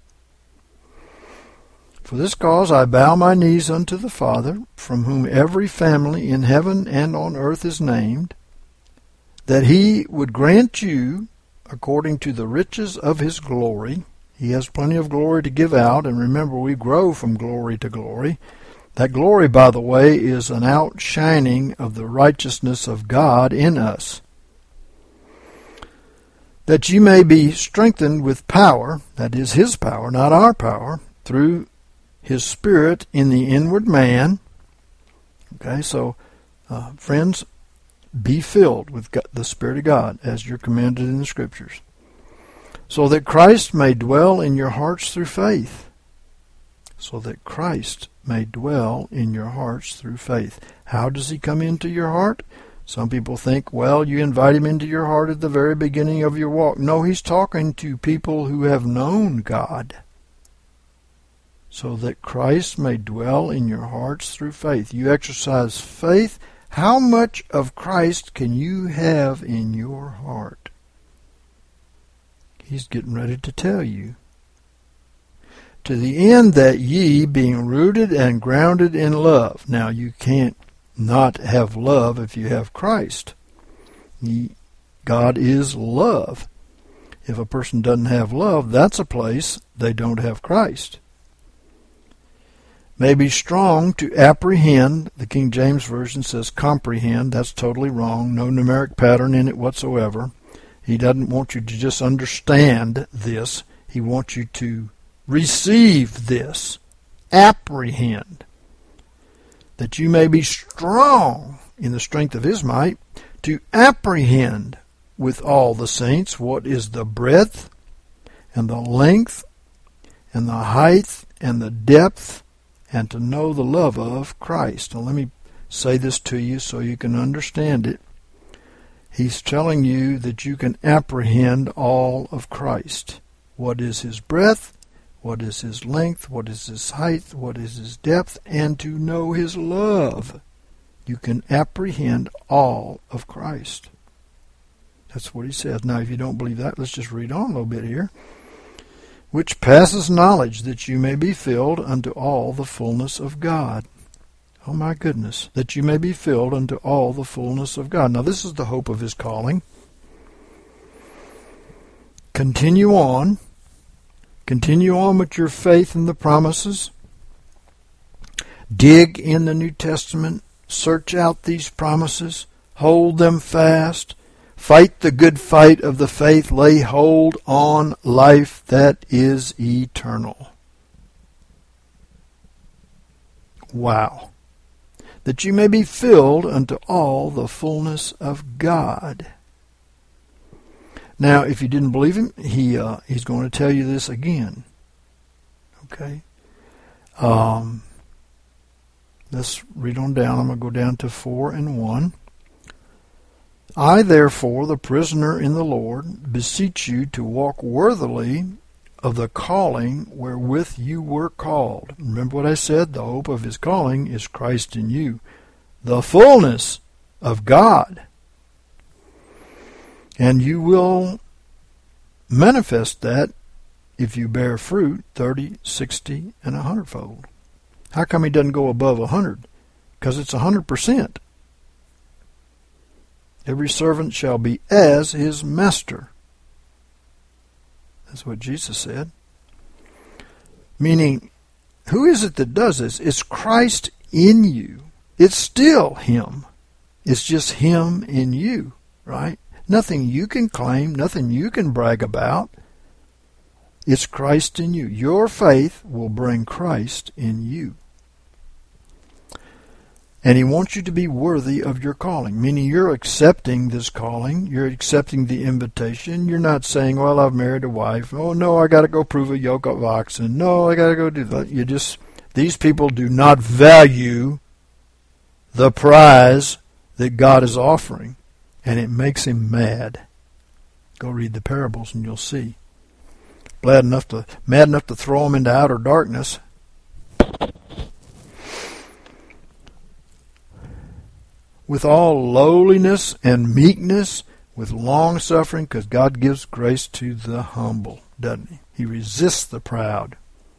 A: For this cause I bow my knees unto the Father, from whom every family in heaven and on earth is named, that he would grant you, according to the riches of his glory. He has plenty of glory to give out, and remember, we grow from glory to glory. That glory, by the way, is an outshining of the righteousness of God in us. That you may be strengthened with power, that is his power, not our power, through his Spirit in the inward man. Okay, so, uh, friends, be filled with God, the Spirit of God, as you're commanded in the Scriptures, so that Christ may dwell in your hearts through faith. So that Christ may dwell in your hearts through faith. How does he come into your heart? Some people think, well, you invite him into your heart at the very beginning of your walk. No, he's talking to people who have known God. So that Christ may dwell in your hearts through faith. You exercise faith. How much of Christ can you have in your heart? He's getting ready to tell you. To the end that ye, being rooted and grounded in love. Now, you can't not have love if you have Christ. He, God is love. If a person doesn't have love, that's a place they don't have Christ. May be strong to apprehend. The King James Version says comprehend. That's totally wrong. No numeric pattern in it whatsoever. He doesn't want you to just understand this. He wants you to receive this. Apprehend. That you may be strong in the strength of his might, to apprehend with all the saints what is the breadth and the length and the height and the depth, and to know the love of Christ. Now let me say this to you so you can understand it. He's telling you that you can apprehend all of Christ. What is his breadth? What is his length? What is his height? What is his depth? And to know his love. You can apprehend all of Christ. That's what he says. Now, if you don't believe that, let's just read on a little bit here. Which passes knowledge, that you may be filled unto all the fullness of God. Oh my goodness, that you may be filled unto all the fullness of God. Now, this is the hope of his calling. Continue on. Continue on with your faith in the promises. Dig in the New Testament. Search out these promises. Hold them fast. Fight the good fight of the faith. Lay hold on life that is eternal. Wow. That you may be filled unto all the fullness of God. Now, if you didn't believe him, he uh, he's going to tell you this again. Okay? Um, let's read on down. I'm going to go down to four and one. I, therefore, the prisoner in the Lord, beseech you to walk worthily of the calling wherewith you were called. Remember what I said? The hope of his calling is Christ in you, the fullness of God. And you will manifest that if you bear fruit thirty, sixty, and a hundredfold. How come he doesn't go above a hundred? Because it's a hundred percent. Every servant shall be as his master. That's what Jesus said. Meaning, who is it that does this? It's Christ in you. It's still him. It's just him in you, right? Nothing you can claim, nothing you can brag about. It's Christ in you. Your faith will bring Christ in you. And he wants you to be worthy of your calling, meaning you're accepting this calling. You're accepting the invitation. You're not saying, well, I've married a wife. Oh, no, I got to go prove a yoke of oxen. No, I got to go do that. You just, these people do not value the prize that God is offering, and it makes him mad. Go read the parables and you'll see. Glad enough to, mad enough to throw them into outer darkness. With all lowliness and meekness, with long suffering, because God gives grace to the humble, doesn't he? He resists the proud.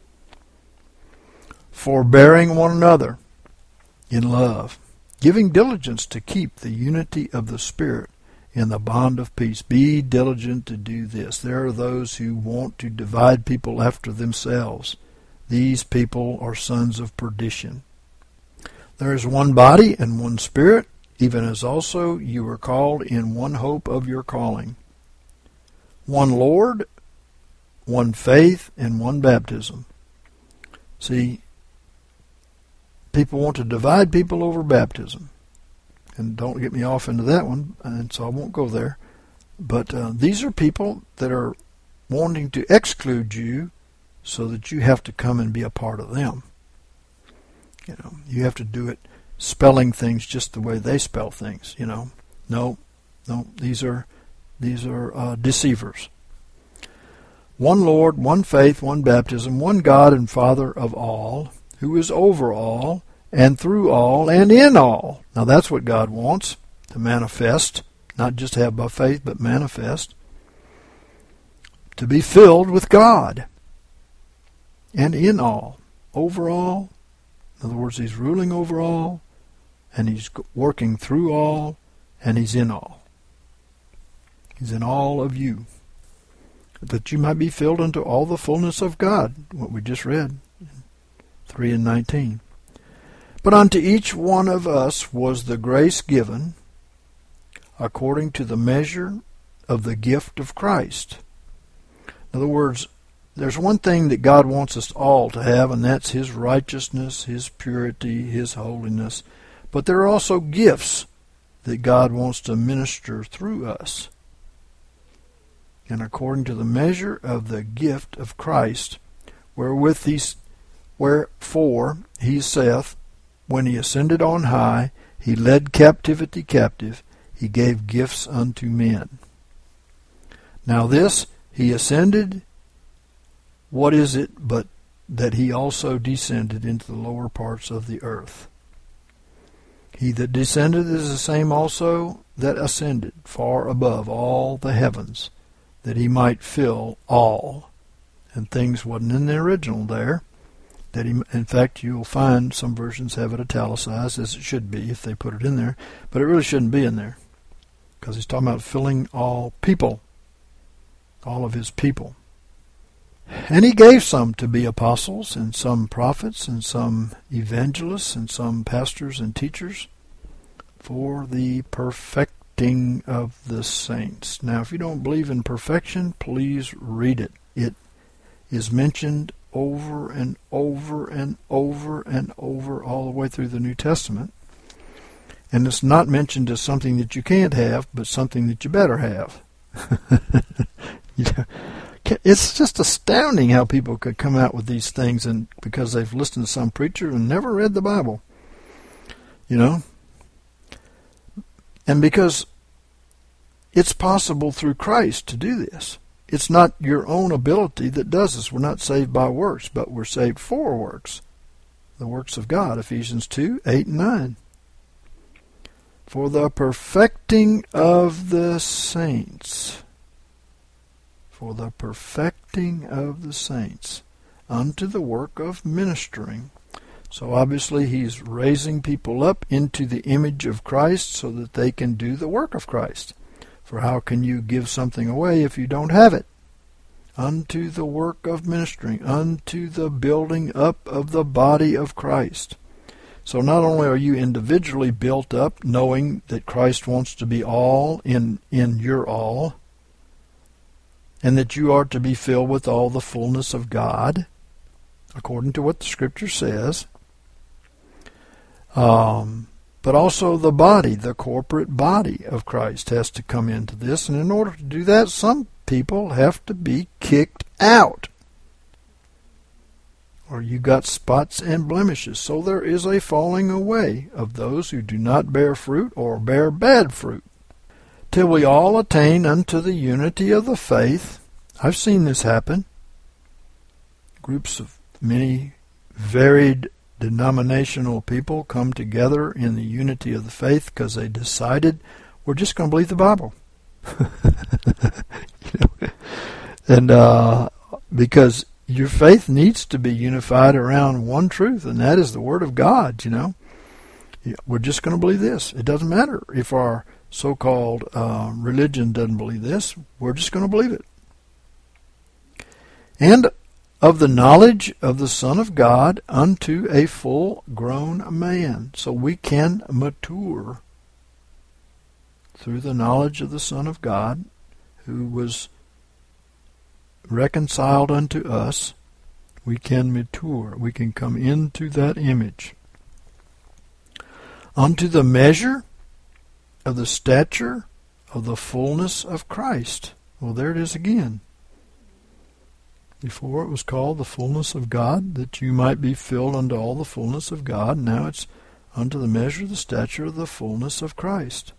A: Forbearing one another in love, giving diligence to keep the unity of the Spirit in the bond of peace. Be diligent to do this. There are those who want to divide people after themselves. These people are sons of perdition. There is one body and one Spirit, even as also you were called in one hope of your calling. One Lord, one faith, and one baptism. See, people want to divide people over baptism. And don't get me off into that one, and so I won't go there. But uh, these are people that are wanting to exclude you so that you have to come and be a part of them. You know, you have to do it spelling things just the way they spell things, you know. No, no, these are these are uh, deceivers. One Lord, one faith, one baptism, one God and Father of all, who is over all, and through all, and in all. Now that's what God wants, to manifest, not just have by faith, but manifest. To be filled with God, and in all, over all. In other words, he's ruling over all, and he's working through all, and he's in all. He's in all of you, that you might be filled unto all the fullness of God, what we just read, three and nineteen. But unto each one of us was the grace given according to the measure of the gift of Christ. In other words, there's one thing that God wants us all to have, and that's his righteousness, his purity, his holiness. But there are also gifts that God wants to minister through us. And according to the measure of the gift of Christ, wherewith he, wherefore he saith, when he ascended on high, he led captivity captive, he gave gifts unto men. Now this, he ascended, what is it but that he also descended into the lower parts of the earth? He that descended is the same also that ascended far above all the heavens, that he might fill all. And things wasn't in the original there. That he, in fact, you'll find some versions have it italicized, as it should be if they put it in there, but it really shouldn't be in there, because he's talking about filling all people, all of his people. And he gave some to be apostles, and some prophets, and some evangelists, and some pastors and teachers, for the perfecting of the saints. Now, if you don't believe in perfection, please read it. It is mentioned over and over and over and over all the way through the New Testament. And it's not mentioned as something that you can't have, but something that you better have. You know, it's just astounding how people could come out with these things, and because they've listened to some preacher and never read the Bible. You know? And because it's possible through Christ to do this. It's not your own ability that does this. We're not saved by works, but we're saved for works. The works of God, Ephesians two, eight and nine. For the perfecting of the saints. For the perfecting of the saints. Unto the work of ministering. So obviously he's raising people up into the image of Christ so that they can do the work of Christ. For how can you give something away if you don't have it? Unto the work of ministering, unto the building up of the body of Christ. So not only are you individually built up, knowing that Christ wants to be all in, in your all, and that you are to be filled with all the fullness of God, according to what the Scripture says, um, but also the body, the corporate body of Christ has to come into this. And in order to do that, some people have to be kicked out. Or you got spots and blemishes. So there is a falling away of those who do not bear fruit or bear bad fruit, till we all attain unto the unity of the faith. I've seen this happen. Groups of many varied denominational people come together in the unity of the faith because they decided we're just going to believe the Bible. You know? And uh, because your faith needs to be unified around one truth, and that is the Word of God. You know, we're just going to believe this. It doesn't matter if our so-called uh, religion doesn't believe this. We're just going to believe it. And of the knowledge of the Son of God unto a full-grown man. So we can mature through the knowledge of the Son of God, who was reconciled unto us. We can mature. We can come into that image. Unto the measure of the stature of the fullness of Christ. Well, there it is again. Before it was called the fullness of God, that you might be filled unto all the fullness of God. Now it's unto the measure of the stature of the fullness of Christ.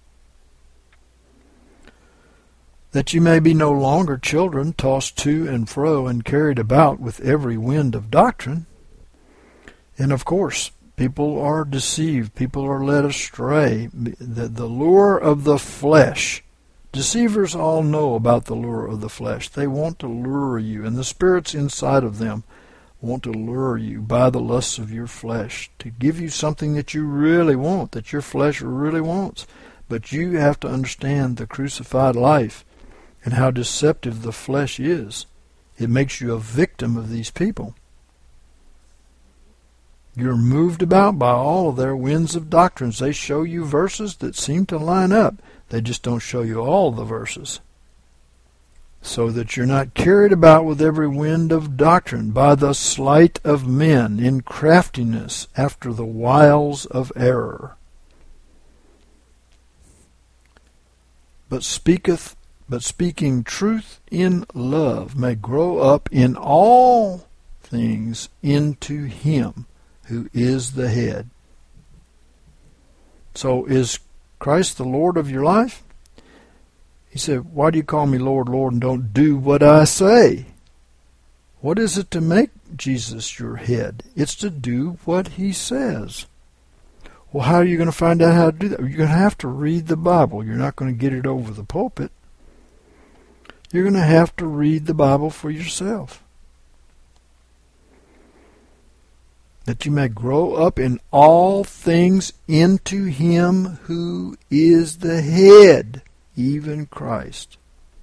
A: That you may be no longer children, tossed to and fro and carried about with every wind of doctrine. And of course, people are deceived. People are led astray. The, the lure of the flesh. Deceivers all know about the lure of the flesh. They want to lure you, and the spirits inside of them want to lure you by the lusts of your flesh, to give you something that you really want, that your flesh really wants. But you have to understand the crucified life and how deceptive the flesh is. It makes you a victim of these people. You're moved about by all of their winds of doctrines. They show you verses that seem to line up. They just don't show you all the verses. So that you're not carried about with every wind of doctrine by the sleight of men in craftiness after the wiles of error. but speaketh but speaking truth in love, may grow up in all things into him who is the head. So is Christ the Lord of your life? He said, why do you call me Lord, Lord, and don't do what I say? What is it to make Jesus your head? It's to do what he says. Well, how are you going to find out how to do that? You're going to have to read the Bible. You're not going to get it over the pulpit. You're going to have to read the Bible for yourself. That you may grow up in all things into him who is the head, even Christ,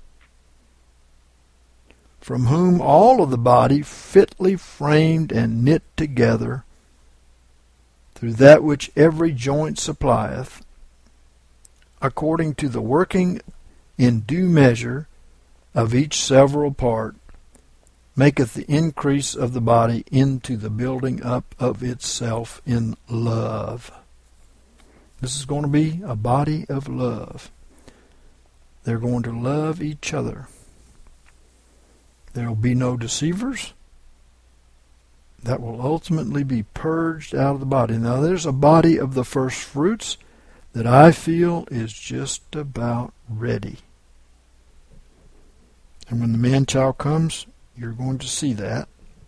A: from whom all of the body fitly framed and knit together through that which every joint supplieth, according to the working in due measure of each several part, maketh the increase of the body into the building up of itself in love. This is going to be a body of love. They're going to love each other. There will be no deceivers. That will ultimately be purged out of the body. Now there's a body of the first fruits that I feel is just about ready. And when the man-child comes, you're going to see that.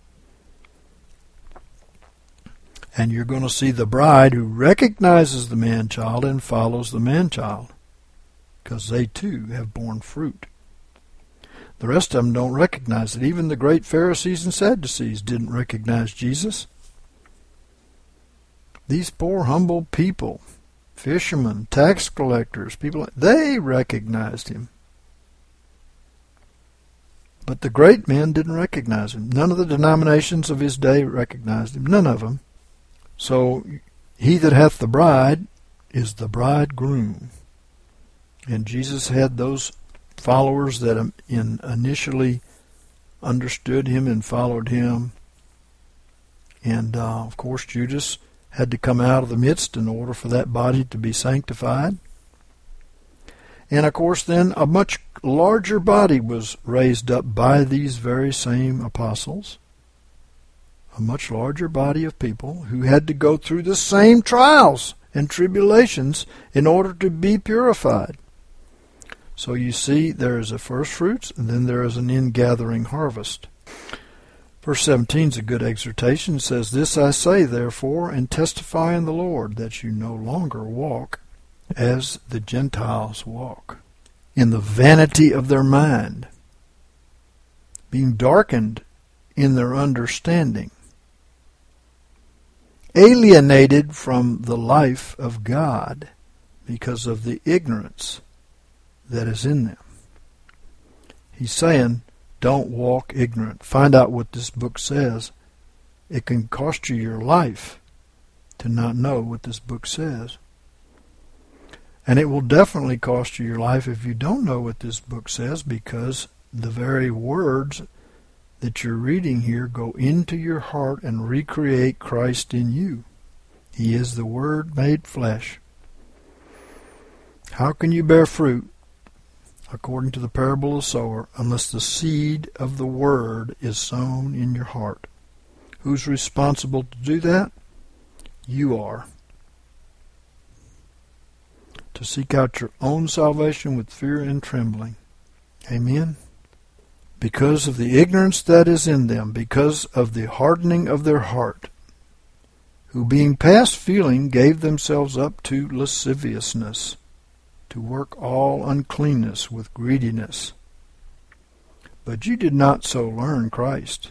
A: And you're going to see the bride who recognizes the man-child and follows the man-child, because they too have borne fruit. The rest of them don't recognize it. Even the great Pharisees and Sadducees didn't recognize Jesus. These poor, humble people, fishermen, tax collectors, people, they recognized him. But the great men didn't recognize him. None of the denominations of his day recognized him. None of them. So he that hath the bride is the bridegroom. And Jesus had those followers that in initially understood him and followed him. And uh, of course Judas had to come out of the midst in order for that body to be sanctified. And of course then a much larger body was raised up by these very same apostles. A much larger body of people who had to go through the same trials and tribulations in order to be purified. So you see, there is a first fruits, and then there is an in-gathering harvest. Verse seventeen is a good exhortation. It says, This I say, therefore, and testify in the Lord, that you no longer walk as the Gentiles walk, in the vanity of their mind, being darkened in their understanding, alienated from the life of God because of the ignorance that is in them. He's saying, don't walk ignorant. Find out what this book says. It can cost you your life to not know what this book says. And it will definitely cost you your life if you don't know what this book says, because the very words that you're reading here go into your heart and recreate Christ in you. He is the Word made flesh. How can you bear fruit, according to the parable of the sower, unless the seed of the Word is sown in your heart? Who's responsible to do that? You are. To seek out your own salvation with fear and trembling. Amen? Because of the ignorance that is in them, because of the hardening of their heart, who being past feeling gave themselves up to lasciviousness, to work all uncleanness with greediness. But you did not so learn Christ.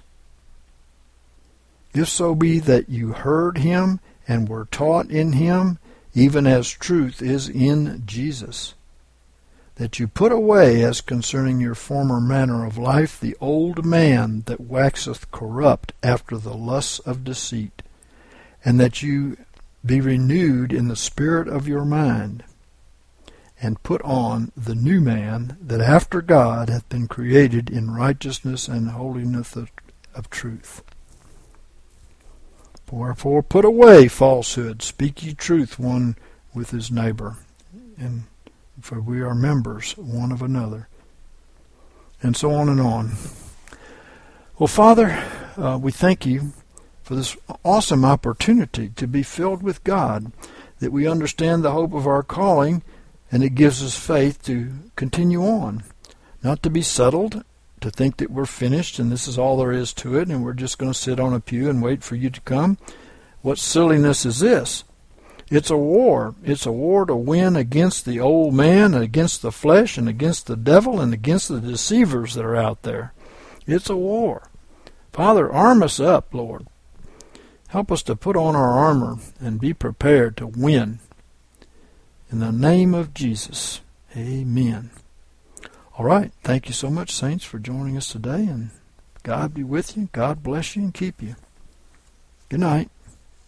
A: If so be that you heard him and were taught in him, even as truth is in Jesus, that you put away as concerning your former manner of life the old man that waxeth corrupt after the lusts of deceit, and that you be renewed in the spirit of your mind, and put on the new man that after God hath been created in righteousness and holiness of, of truth. Wherefore put away falsehood, speak ye truth one with his neighbor. And for we are members one of another. And so on and on. Well, Father, uh, we thank you for this awesome opportunity to be filled with God, that we understand the hope of our calling, and it gives us faith to continue on, not to be settled, to think that we're finished and this is all there is to it and we're just going to sit on a pew and wait for you to come. What silliness is this? It's a war. It's a war to win against the old man, and against the flesh, and against the devil, and against the deceivers that are out there. It's a war. Father, arm us up, Lord. Help us to put on our armor and be prepared to win. In the name of Jesus, amen. All right. Thank you so much, saints, for joining us today, and God be with you. God bless you and keep you. Good night.